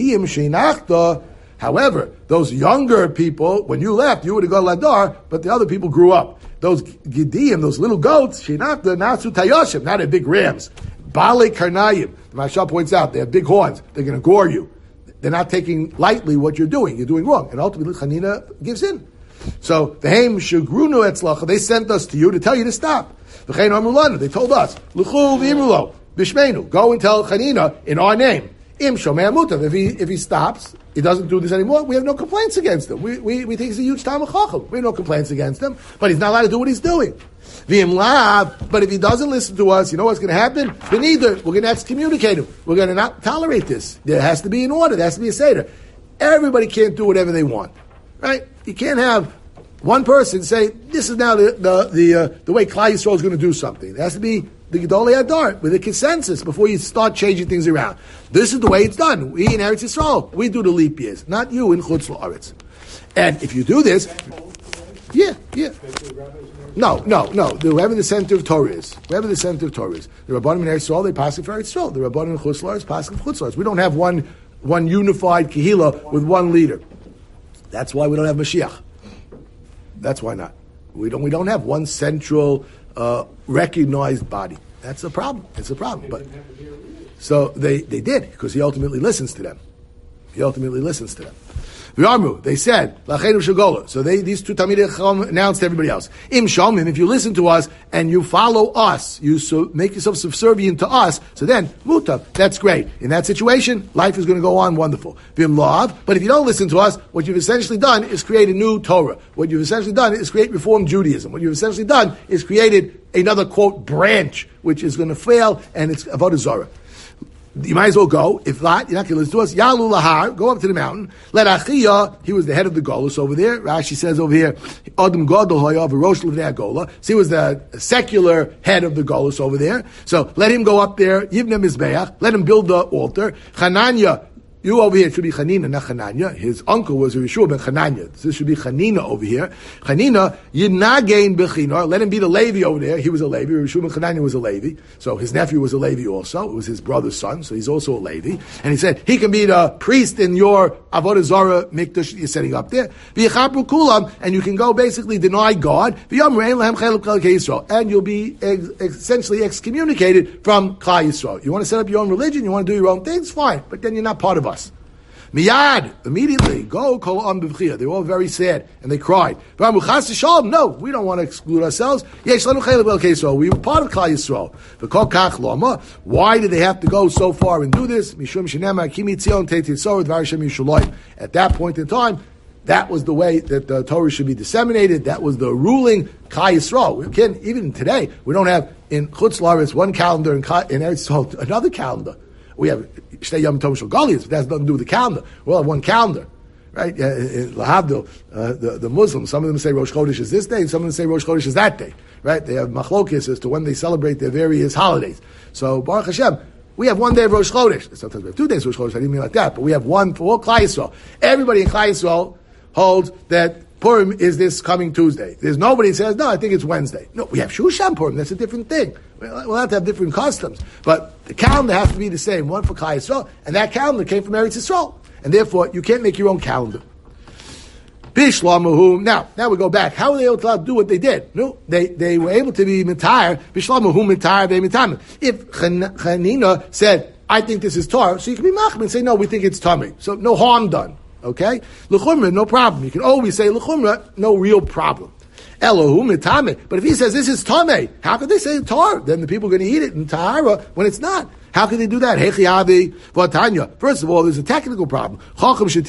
However, those younger people, when you left, you would have gone Ladar, but the other people grew up. Those Gidiyim, those little goats, Shinachta, Natsu Tayoshim, not big rams. Bale Karnayim. The Mashal points out, they have big horns. They're going to gore you. They're not taking lightly what you're doing. You're doing wrong. And ultimately, Chanina gives in. So, the Haim Shugrunu Etzlacha, they sent us to you to tell you to stop. The Chayin Amrulana, they told us, L'chu v'imrulo, b'shmeinu, go and tell Chanina in our name. Im Shomei Mutav, if he stops, he doesn't do this anymore, we have no complaints against him. We think he's a huge Talmud Chacham. We have no complaints against him, but he's not allowed to do what he's doing. V'im lav, but if he doesn't listen to us, you know what's going to happen? Then either we're going to excommunicate him. We're going to not tolerate this. There has to be an order. There has to be a seder. Everybody can't do whatever they want, right? You can't have one person say, this is now the way Klal Yisrael is going to do something. There has to be the Gedolei Hadar with a consensus before you start changing things around. This is the way it's done. We in Eretz Yisrael, we do the leap years, not you in Chutz La'aretz. And if you do this, yeah. No. The Rebbe in the center of Torah is. The Rabbanim in Eretz Yisrael, they pass it for Eretz Yisrael. The Rabbanim in Chutz La'aretz pass it for Chutz La'aretz. We don't have one unified Kehillah with one leader. That's why we don't have Mashiach. That's why not. We don't have one central recognized body. That's a problem. It's a problem. But so they did, because he ultimately listens to them. They said, Lachenu Shagola. So these two Talmidei Chacham announced to everybody else, Im Shomim, if you listen to us and you follow us, you make yourself subservient to us, so then, Mutav, that's great. In that situation, life is going to go on wonderful. Vim Lav, but if you don't listen to us, what you've essentially done is create a new Torah. What you've essentially done is create Reform Judaism. What you've essentially done is created another, quote, branch, which is going to fail, and it's Avodah Zarah. You might as well go. If not, you're not going to listen to us. Yalu lahar, go up to the mountain. Let Achiyah, he was the head of the Golus over there. Rashi says over here, Adam Gadol Hayav Rosh Levnei Gola. So he was the secular head of the Golus over there. So let him go up there. Yivne Mizbeach. Let him build the altar. Hananya. You over here, it should be Chanina, not Chananya. His uncle was Yeshua ben Chananya. This should be Chanina over here. Chanina, Yidnagein Bechinar. Let him be the Levi over there. He was a Levi. Yeshua ben Chananya was a Levi. So his nephew was a Levi also. It was his brother's son, so he's also a Levi. And he said, he can be the priest in your Avodah Zarah mikdash you're setting up there. V'yachapru kulam, and you can go basically deny God. V'yamrein lehem cheluk Klal Yisrael. And you'll be essentially excommunicated from Klal Yisrael. You want to set up your own religion, you want to do your own things, fine. But then you're not part of us. Miyad, immediately, go kol am b'vchia. They were all very sad, and they cried. No, we don't want to exclude ourselves. We were part of Klal Yisrael. V'kol kach lama. Why did they have to go so far and do this? Mishum shenema kimi tzion teititzor dvar Hashem Yushalayim. At that point in time, that was the way that the Torah should be disseminated. That was the ruling Klal Yisrael. We can, even today, we don't have in Chutz La'aretz one calendar, in Eretz Yisrael another calendar. We have Shtei Yom Tov Shel Goliath. It has nothing to do with the calendar. We all have one calendar, right? Lahavdil, the Muslims, some of them say Rosh Chodesh is this day, and some of them say Rosh Chodesh is that day, right? They have machlokes as to when they celebrate their various holidays. So, Baruch Hashem, we have one day of Rosh Chodesh. Sometimes we have 2 days of Rosh Chodesh. I didn't mean like that, but we have one for all Klal Yisrael. Everybody in Klal Yisrael holds that Purim is this coming Tuesday. There's nobody who says, no, I think it's Wednesday. No, we have Shushan Purim. That's a different thing. We'll have to have different customs. But the calendar has to be the same, one for Klal Yisrael, and that calendar came from Eretz Yisrael. And therefore, you can't make your own calendar. Bishlamahu. Now we go back. How were they able to do what they did? No, they were able to be mitayr. Bishlamahu mitayr be'mitayr. If Chanina said, I think this is Torah, so you can be machmir and say, no, we think it's Tamei. So no harm done. Okay? L'chumra, no problem. You can always say l'chumra, no real problem. Elohu mitame. But if he says this is tamei, how could they say tar? Then the people are going to eat it in tahara when it's not. How can they do that? First of all, there's a technical problem.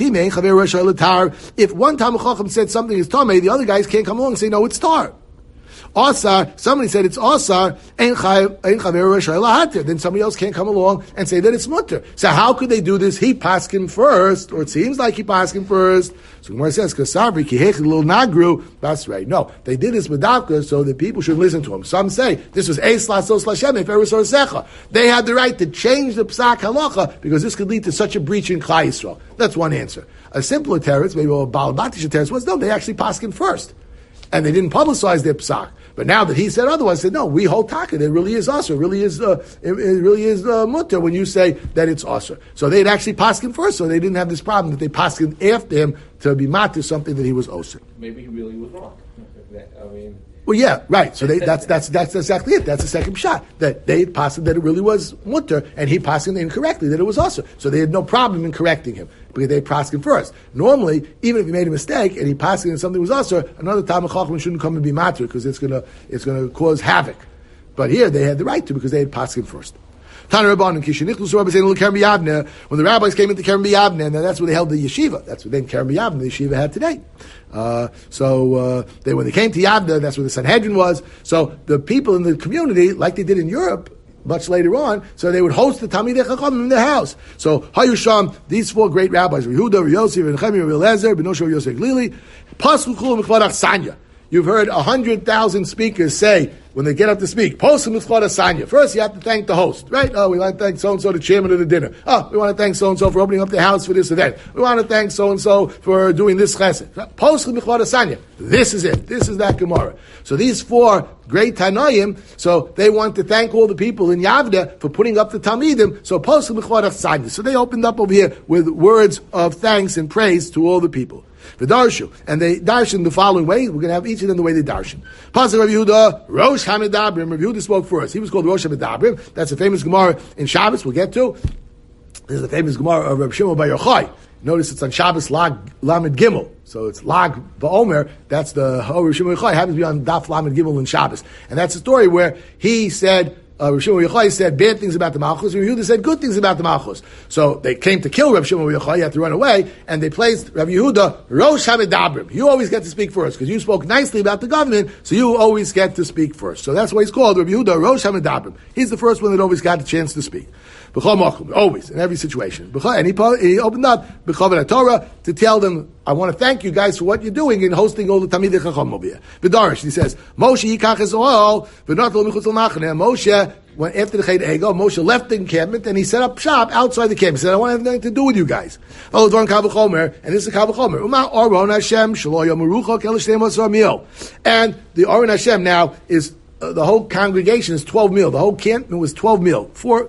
If one time a chacham said something is tamei, the other guys can't come along and say no, it's tar. Asar, somebody said it's Asar, then somebody else can't come along and say that it's mutter. So how could they do this? He paskin first, or it seems like he paskin first. So Gemara says, "Kasabri kihech little nagru." That's right. No, they did this with Davka so that people should listen to him. Some say this was Eis Lasos Lashem if ever Secha. They had the right to change the psak halacha because this could lead to such a breach in Klal Yisrael. That's one answer. A simpler teretz, maybe a Baal Batish teretz, was no, they actually paskin first, and they didn't publicize their psak. But now that he said otherwise, said no, we hold taka. It really is asur. It really is mutter when you say that it's asur. So they'd actually paskin first, so they didn't have this problem that they paskin after him to be matter something that he was osir. Maybe he really was wrong. I mean. Well, yeah, right. So that's exactly it. That's the second shot that they paskin that it really was mutter, and he paskin incorrectly that it was asur. So they had no problem in correcting him because they paskin first. Normally, even if he made a mistake and he paskin and something was asur, another time a chacham shouldn't come and be matter because it's gonna cause havoc. But here they had the right to because they had paskin first. When the rabbis came into Kerem B'Yavne, and that's where they held the yeshiva. That's what then Kerem B'Yavne, the yeshiva had today. When they came to Yavne, that's where the Sanhedrin was. So the people in the community, like they did in Europe, much later on, so they would host the Talmidei Chachamim in their house. So Hayusham, these four great rabbis, Yehuda, Yosef, and Nechemia, Eliezer, Benosho, Yosef, Glili, Pasku Kulam Mechvarach Sanya. You've heard 100,000 speakers say, when they get up to speak, first you have to thank the host, right? Oh, we want to thank so-and-so, the chairman of the dinner. Oh, we want to thank so-and-so for opening up the house for this event. We want to thank so-and-so for doing this chesed. This is it. This is that Gemara. So these four great Tanoim, so they want to thank all the people in Yavne for putting up the Talmidim. So they opened up over here with words of thanks and praise to all the people. The darshu, and they darshan the following way. We're going to have each of them the way they darshan. Pasuk Rav Yehuda, Rosh Hamidabrim. Rav Yehuda spoke first. He was called Rosh Hamidabrim. That's a famous Gemara in Shabbos. We'll get to. This is the famous Gemara of Rav Shimon Bar Yochai. Notice it's on Shabbos Lag Lamed Gimel. So it's Lag Ba'omer. That's the Rav Shimon Bar Yochai. Happens to be on Daf Lamed Gimel in Shabbos, and that's a story where he said. Rav Shimon Bar Yochai said bad things about the Malchus, and Rav Yehuda said good things about the Malchus. So they came to kill Rav Shimon Bar Yochai, he had to run away, and they placed Rav Yehuda, Rosh Hamidabrim. You always get to speak first, because you spoke nicely about the government, so you always get to speak first. So that's why he's called Rav Yehuda, Rosh Hamidabrim. He's the first one that always got the chance to speak. Always, in every situation. And he opened up B'chavan Torah to tell them, I want to thank you guys for what you're doing in hosting all the Talmidei Chacham over here. V'darish, he says, Moshe yikach es oil, v'natal michutz l'machane. Moshe, when after the Chet Ego, Moshe left the encampment and he set up shop outside the camp. He said, I want to have nothing to do with you guys. And this is Kal V'chomer. And the Aron Hashem now is the whole congregation is 12 mil. The whole encampment was 12 mil. Four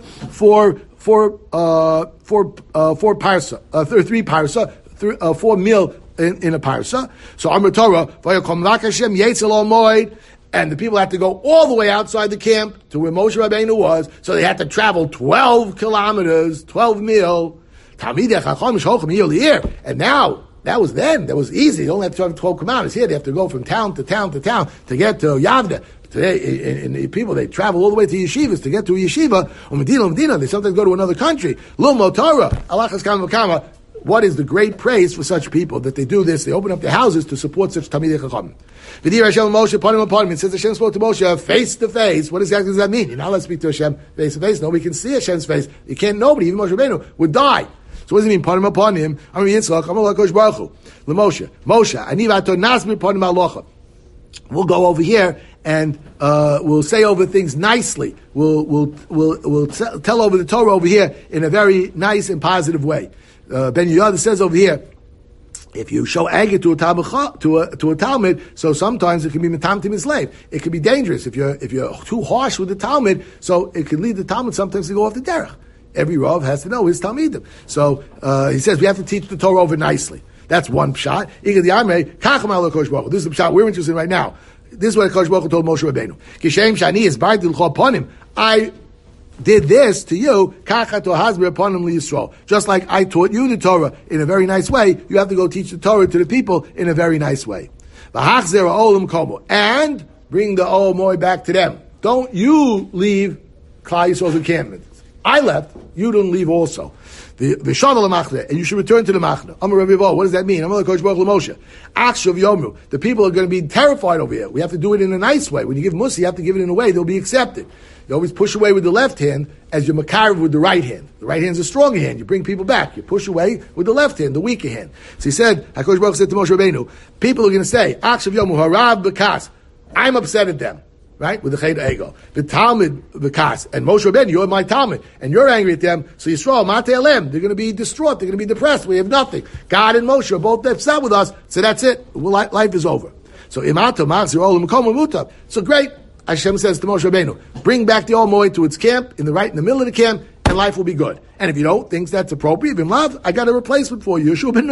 parsa, 3 parsa, 4 mil in a parsa. So Amar Torah, Vayakom Rak Hashem Yetzel Moed, and the people had to go all the way outside the camp to where Moshe Rabbeinu was. So they had to travel 12 kilometers, 12 mil. Talmidei Chacham Shochem Yil. And now. That was then. That was easy. They only have to travel 12 kilometers. Here they have to go from town to town to town to get to Yavne. Today, in people, they travel all the way to yeshivas to get to a yeshiva. Or Medina, they sometimes go to another country. Lil Motara, Alachas Kam V'Kama. What is the great praise for such people that they do this? They open up their houses to support such Talmidei Chacham. V'dir Hashem Moshe Panim. It says Hashem spoke to Moshe face to face. What exactly does that mean? You're not allowed to speak to Hashem face to face. Nobody can see Hashem's face. You can't. Nobody, even Moshe Rabbeinu, would die. So what does it mean? Panim upon him. I'm Yitzchak. I'm Lakosh Baruch Hu. Moshe. Ani v'ato nasmi panim alocha. We'll go over here and we'll say over things nicely. We'll tell over the Torah over here in a very nice and positive way. Ben Yehuda says over here, if you show anger to a Talmud, so sometimes it can be metamtim his slave. It can be dangerous if you're too harsh with the Talmud. So it can lead the Talmud sometimes to go off the derech. Every Rav has to know his Talmidim. So he says we have to teach the Torah over nicely. That's one pshat. This is the pshat we're interested in right now. This is what Kosh Baruch Hu told Moshe Rabbeinu. Kishem shani is b'aydi l'chol ponim. I did this to you, just like I taught you the Torah in a very nice way. You have to go teach the Torah to the people in a very nice way. And bring the Omoy back to them. Don't you leave Klal Yisrael's encampment. I left, you don't leave also. And you should return to the Machna. What does that mean? The people are going to be terrified over here. We have to do it in a nice way. When you give Musa, you have to give it in a way they'll be accepted. You always push away with the left hand as you makarev with the right hand. The right hand's a stronger hand. You bring people back. You push away with the left hand, the weaker hand. So he said, HaKadosh Baruch Hu said to Moshe Rabbeinu, people are going to say, I'm upset at them. Right? With the Cheda Ego. The Talmud, the Kas. And Moshe Rabbeinu, you're my Talmud. And you're angry at them. So Yisrael, Mate Alem, they're going to be distraught. They're going to be depressed. We have nothing. God and Moshe are both upset with us. So that's it. Life is over. So Imato, Machzir, Olam, Koma, Mutab. So great. Hashem says to Moshe Rabbeinu, bring back the Old Moed to its camp, in the middle of the camp, and life will be good. And if you don't think that's appropriate, bin love, I got a replacement for you. He'll take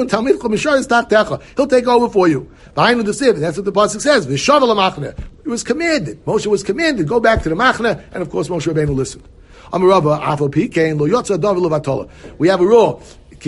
over for you. Behind the sieve, that's what the pasuk says. It was commanded. Moshe was commanded, go back to the Machna, and of course Moshe Rabbeinu listened. We have a rule.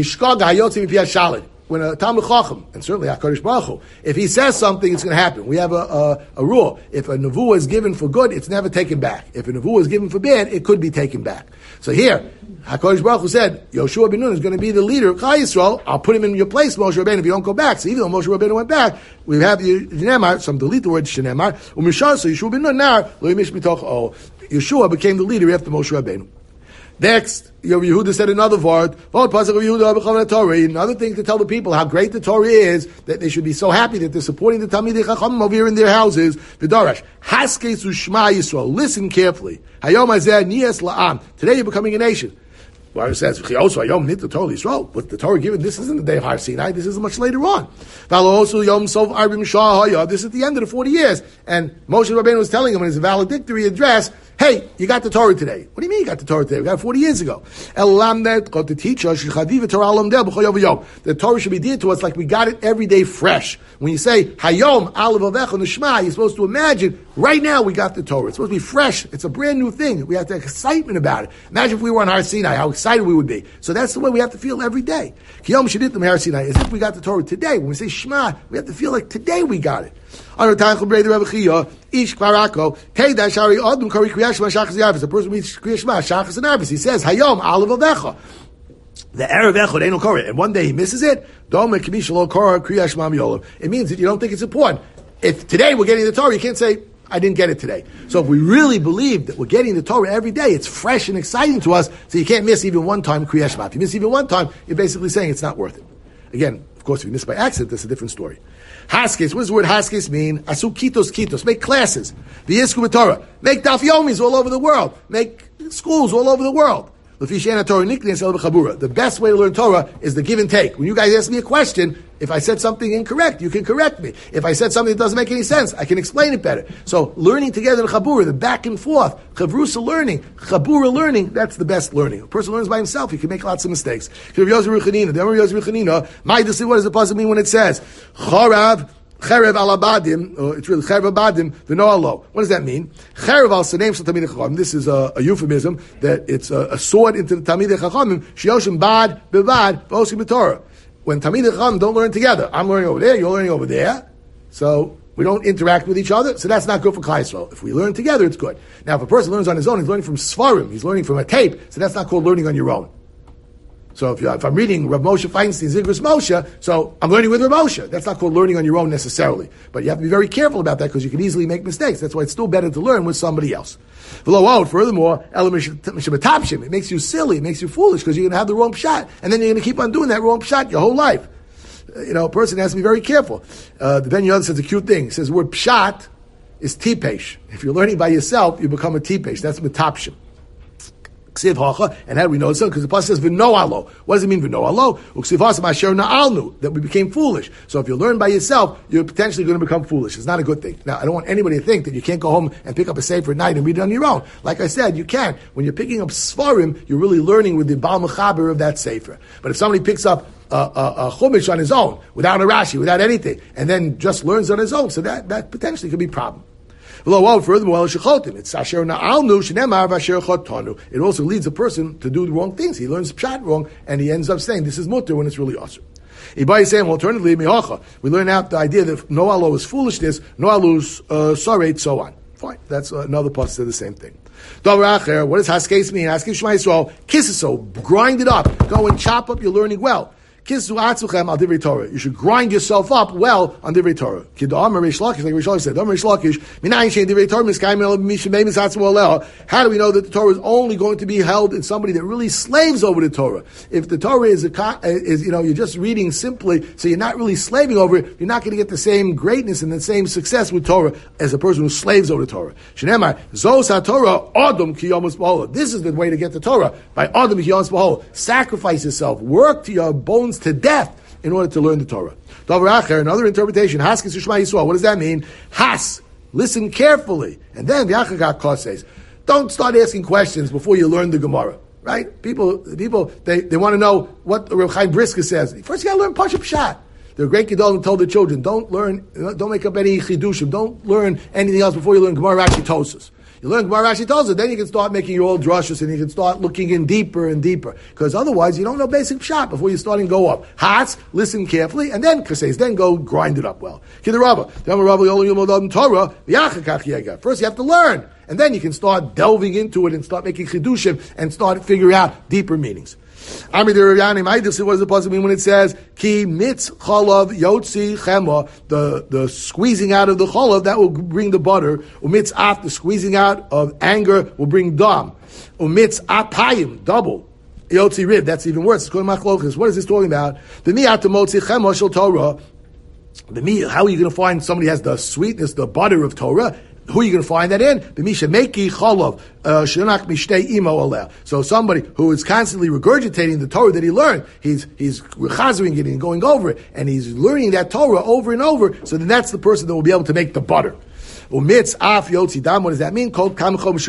When a Talmud Chacham, and certainly HaKadosh Baruch Hu, if he says something, it's going to happen. We have a rule. If a nevuah is given for good, it's never taken back. If a nevuah is given for bad, it could be taken back. So here, HaKadosh Baruch Hu said, Yoshua ben Nun is going to be the leader of Klal Yisrael. I'll put him in your place, Moshe Rabbeinu, if you don't go back. So even though Moshe Rabbeinu went back, we have Shnemar, some delete the word Shnemar, Umishar, so Yoshua ben Nun, now, Yeshua became the leader after Moshe Rabbeinu. Next, Yehuda said another word. Another thing to tell the people how great the Torah is, that they should be so happy that they're supporting the Talmidei Chachamim over here in their houses. V'darash haskesu Shema Yisrael. Listen carefully. Hayom hazeh niyas la'am. Today you're becoming a nation. Well, it says, but the Torah given, this isn't the day of Har Sinai, this is much later on. This is at the end of the 40 years. And Moshe Rabbeinu was telling him in his valedictory address, hey, you got the Torah today. What do you mean you got the Torah today? We got it 40 years ago. To teach us, the Torah should be dear to us like we got it every day fresh. When you say, Hayom, Alav Avech, and the Shema, you're supposed to imagine, right now we got the Torah. It's supposed to be fresh. It's a brand new thing. We have to have excitement about it. Imagine if we were on Har Sinai, how excited we would be. So that's the way we have to feel every day. Kiyom Sheditim Har Sinai, as if we got the Torah today. When we say Shema, we have to feel like today we got it. A person reads Kriya Shema, Shachas and Arvis. He says, Hayom, Alav Avecha. The Erev Echad ain't no Korah, and one day he misses it. It means that you don't think it's important. If today we're getting the Torah, you can't say, I didn't get it today. So if we really believe that we're getting the Torah every day, it's fresh and exciting to us, so you can't miss even one time Kriya Shema. If you miss even one time, you're basically saying it's not worth it. Again, of course, if you miss by accident, that's a different story. Haskes, what does the word Haskes mean? Asu kitos, make classes. V'yisku b'Torah, make daf yomis all over the world. Make schools all over the world. The best way to learn Torah is the give and take. When you guys ask me a question, if I said something incorrect, you can correct me. If I said something that doesn't make any sense, I can explain it better. So learning together in Chabura, the back and forth, Chavrusa learning, Chabura learning, that's the best learning. A person learns by himself, he can make lots of mistakes. What does the puzzle mean when it says, Cherev al abadim, it's really Cherev abadim, v'no'alo. What does that mean? Cherev al saneim shel Talmidei Chachamim. This is a euphemism that it's a sword into the Talmidei Chachamim. Sheyoshim bad bevad v'osim b'Torah. When Talmidei Chachamim don't learn together, I'm learning over there, you're learning over there, so we don't interact with each other. So that's not good for Klal Yisrael. If we learn together, it's good. Now, if a person learns on his own, he's learning from Sfarim, he's learning from a tape. So that's not called learning on your own. So if I'm reading Rav Moshe Feinstein's Zigras Moshe, so I'm learning with Rav Moshe. That's not called learning on your own necessarily. But you have to be very careful about that because you can easily make mistakes. That's why it's still better to learn with somebody else. Furthermore, it makes you silly, it makes you foolish because you're going to have the wrong pshat. And then you're going to keep on doing that wrong pshat your whole life. A person has to be very careful. The Ben Yod says a cute thing. He says the word pshat is tipesh. If you're learning by yourself, you become a tipesh. That's metapshim. And how do we know so? Because the pasuk says v'no'alo. What does it mean v'no'alo? That we became foolish. So if you learn by yourself, you're potentially going to become foolish. It's not a good thing. Now, I don't want anybody to think that you can't go home and pick up a sefer at night and read it on your own. Like I said, you can. When you're picking up Sfarim, you're really learning with the Baal Mechaber of that sefer. But if somebody picks up a Chumash on his own, without a Rashi, without anything, and then just learns on his own, so that potentially could be a problem. Furthermore, it's asher na'alnu shenemar v'asher chotanu. It also leads a person to do the wrong things. He learns pshat wrong, and he ends up saying this is mutter when it's really asher. Ibai is saying alternatively, mihacha. We learn out the idea that no'alo is foolishness, no'alo is saret, so on. Fine, that's another part of the same thing. What does Haskes mean? Haskes Shema Yisrael, kissiso, grind it up. Go and chop up your learning well. Kissu atzuchem al divrei Torah. You should grind yourself up well on divrei Torah. Kidam Rish Lakish, like Rish Lakish said, Rish Lakish, minayin shein divrei Torah miskayim el mishamei misatzmu aleh. How do we know that the Torah is only going to be held in somebody that really slaves over the Torah? If the Torah is you're just reading simply, so you're not really slaving over it, you're not going to get the same greatness and the same success with Torah as a person who slaves over the Torah. Shneimar zos haTorah adam ki yomus b'hola. This is the way to get the Torah, by adam ki yomus b'hola. Sacrifice yourself, work to your bones to death in order to learn the Torah. Another interpretation, Haskes Shema Yisrael. What does that mean? Has, listen carefully. And then V'yachagak says, don't start asking questions before you learn the Gemara. Right? People, they want to know what Reb Chaim Brisker says. First you got to learn Pashup Pshat. The great Gedolim told the children, don't make up any chidushim, don't learn anything else before you learn Gemara Rashi Tosas. You learn Gemara Rashi Tosas, then you can start making your old drushes and you can start looking in deeper and deeper. Because otherwise you don't know basic pshat before you start and go up. Hats, listen carefully, and then kases, then go grind it up well. First you have to learn, and then you can start delving into it and start making chidushim and start figuring out deeper meanings. What does it possibly mean when it says ki mitz chalav yotzi chema, the squeezing out of the chalav that will bring the butter, umitz af, the squeezing out of anger will bring dam, umitz apayim, double yotzi rib, that's even worse. It's called machlokas. What is this talking about? The mi atamotzi chema shel Torah. The mi, how are you going to find somebody has the sweetness, the butter of Torah? Who are you going to find that in? So somebody who is constantly regurgitating the Torah that he learned, he's chazering it and going over it, and he's learning that Torah over and over, so then that's the person that will be able to make the butter. Umitz af yotzi dam. What does that mean? If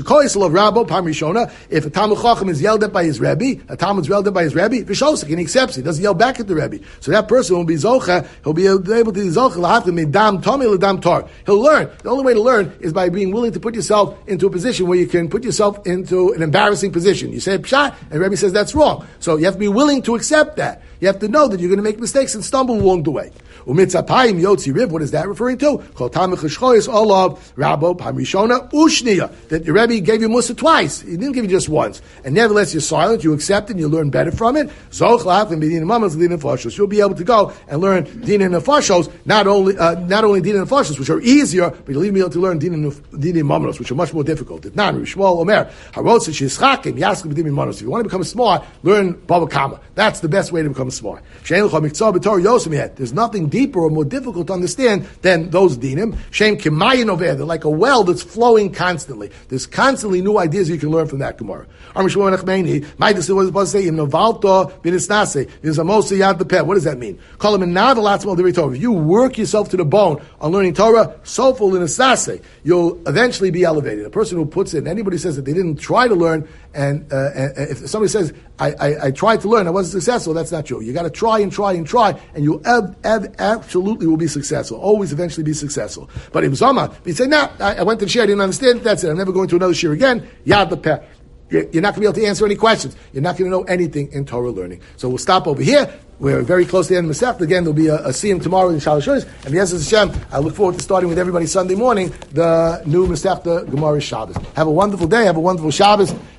a Talmud Chacham is yelled at by his Rebbe, a Talmud is yelled at by his Rebbe, v'shosik, and he accepts it. He doesn't yell back at the Rebbe. So that person will be zocha. He'll be able to be zocha l'haftim midam tomi l'dam tar. He'll learn. The only way to learn is by being willing to put yourself into a position where you can put yourself into an embarrassing position. You say pshat, and the Rebbe says that's wrong. So you have to be willing to accept that. You have to know that you're going to make mistakes and stumble along the way. Umitzapayim yotzi riv. What is that referring to? Kol tamich l'shchoyis olav rabo pamishona ushniya. That the Rebbe gave you mussar twice. He didn't give you just once. And nevertheless, you're silent. You accept it. And you learn better from it. Zoch la'achlim b'din mamas l'din nefashos. You'll be able to go and learn din and nefashos. Not only din and nefashos, which are easier, but you'll even be able to learn din and mamas, which are much more difficult. If not, Shmuel Omer harotz shishchakim yaskim b'din mamas. If you want to become smart, learn bava kama. That's the best way to become smart. There's nothing deeper or more difficult to understand than those dinim. Shem kimayin over. They're like a well that's flowing constantly. There's constantly new ideas you can learn from that Gemara. What does that mean? If you work yourself to the bone on learning Torah, soful in a sase, you'll eventually be elevated. A person who puts in, anybody says that they didn't try to learn, and if somebody says, I tried to learn, I wasn't successful, that's not true. You got to try and try and try, and you absolutely will be successful. Always eventually be successful. But if Zama, if you say, I went to the shir, I didn't understand, that's it, I'm never going to another shir again, yad lepeh. You're not going to be able to answer any questions. You're not going to know anything in Torah learning. So we'll stop over here. We're very close to the end of the Masech. Again, there'll be a siyum tomorrow in Shalosh Shunis. And yes, Hashem, I look forward to starting with everybody Sunday morning, the new Masech, the Gemara Shabbos. Have a wonderful day. Have a wonderful Shabbos.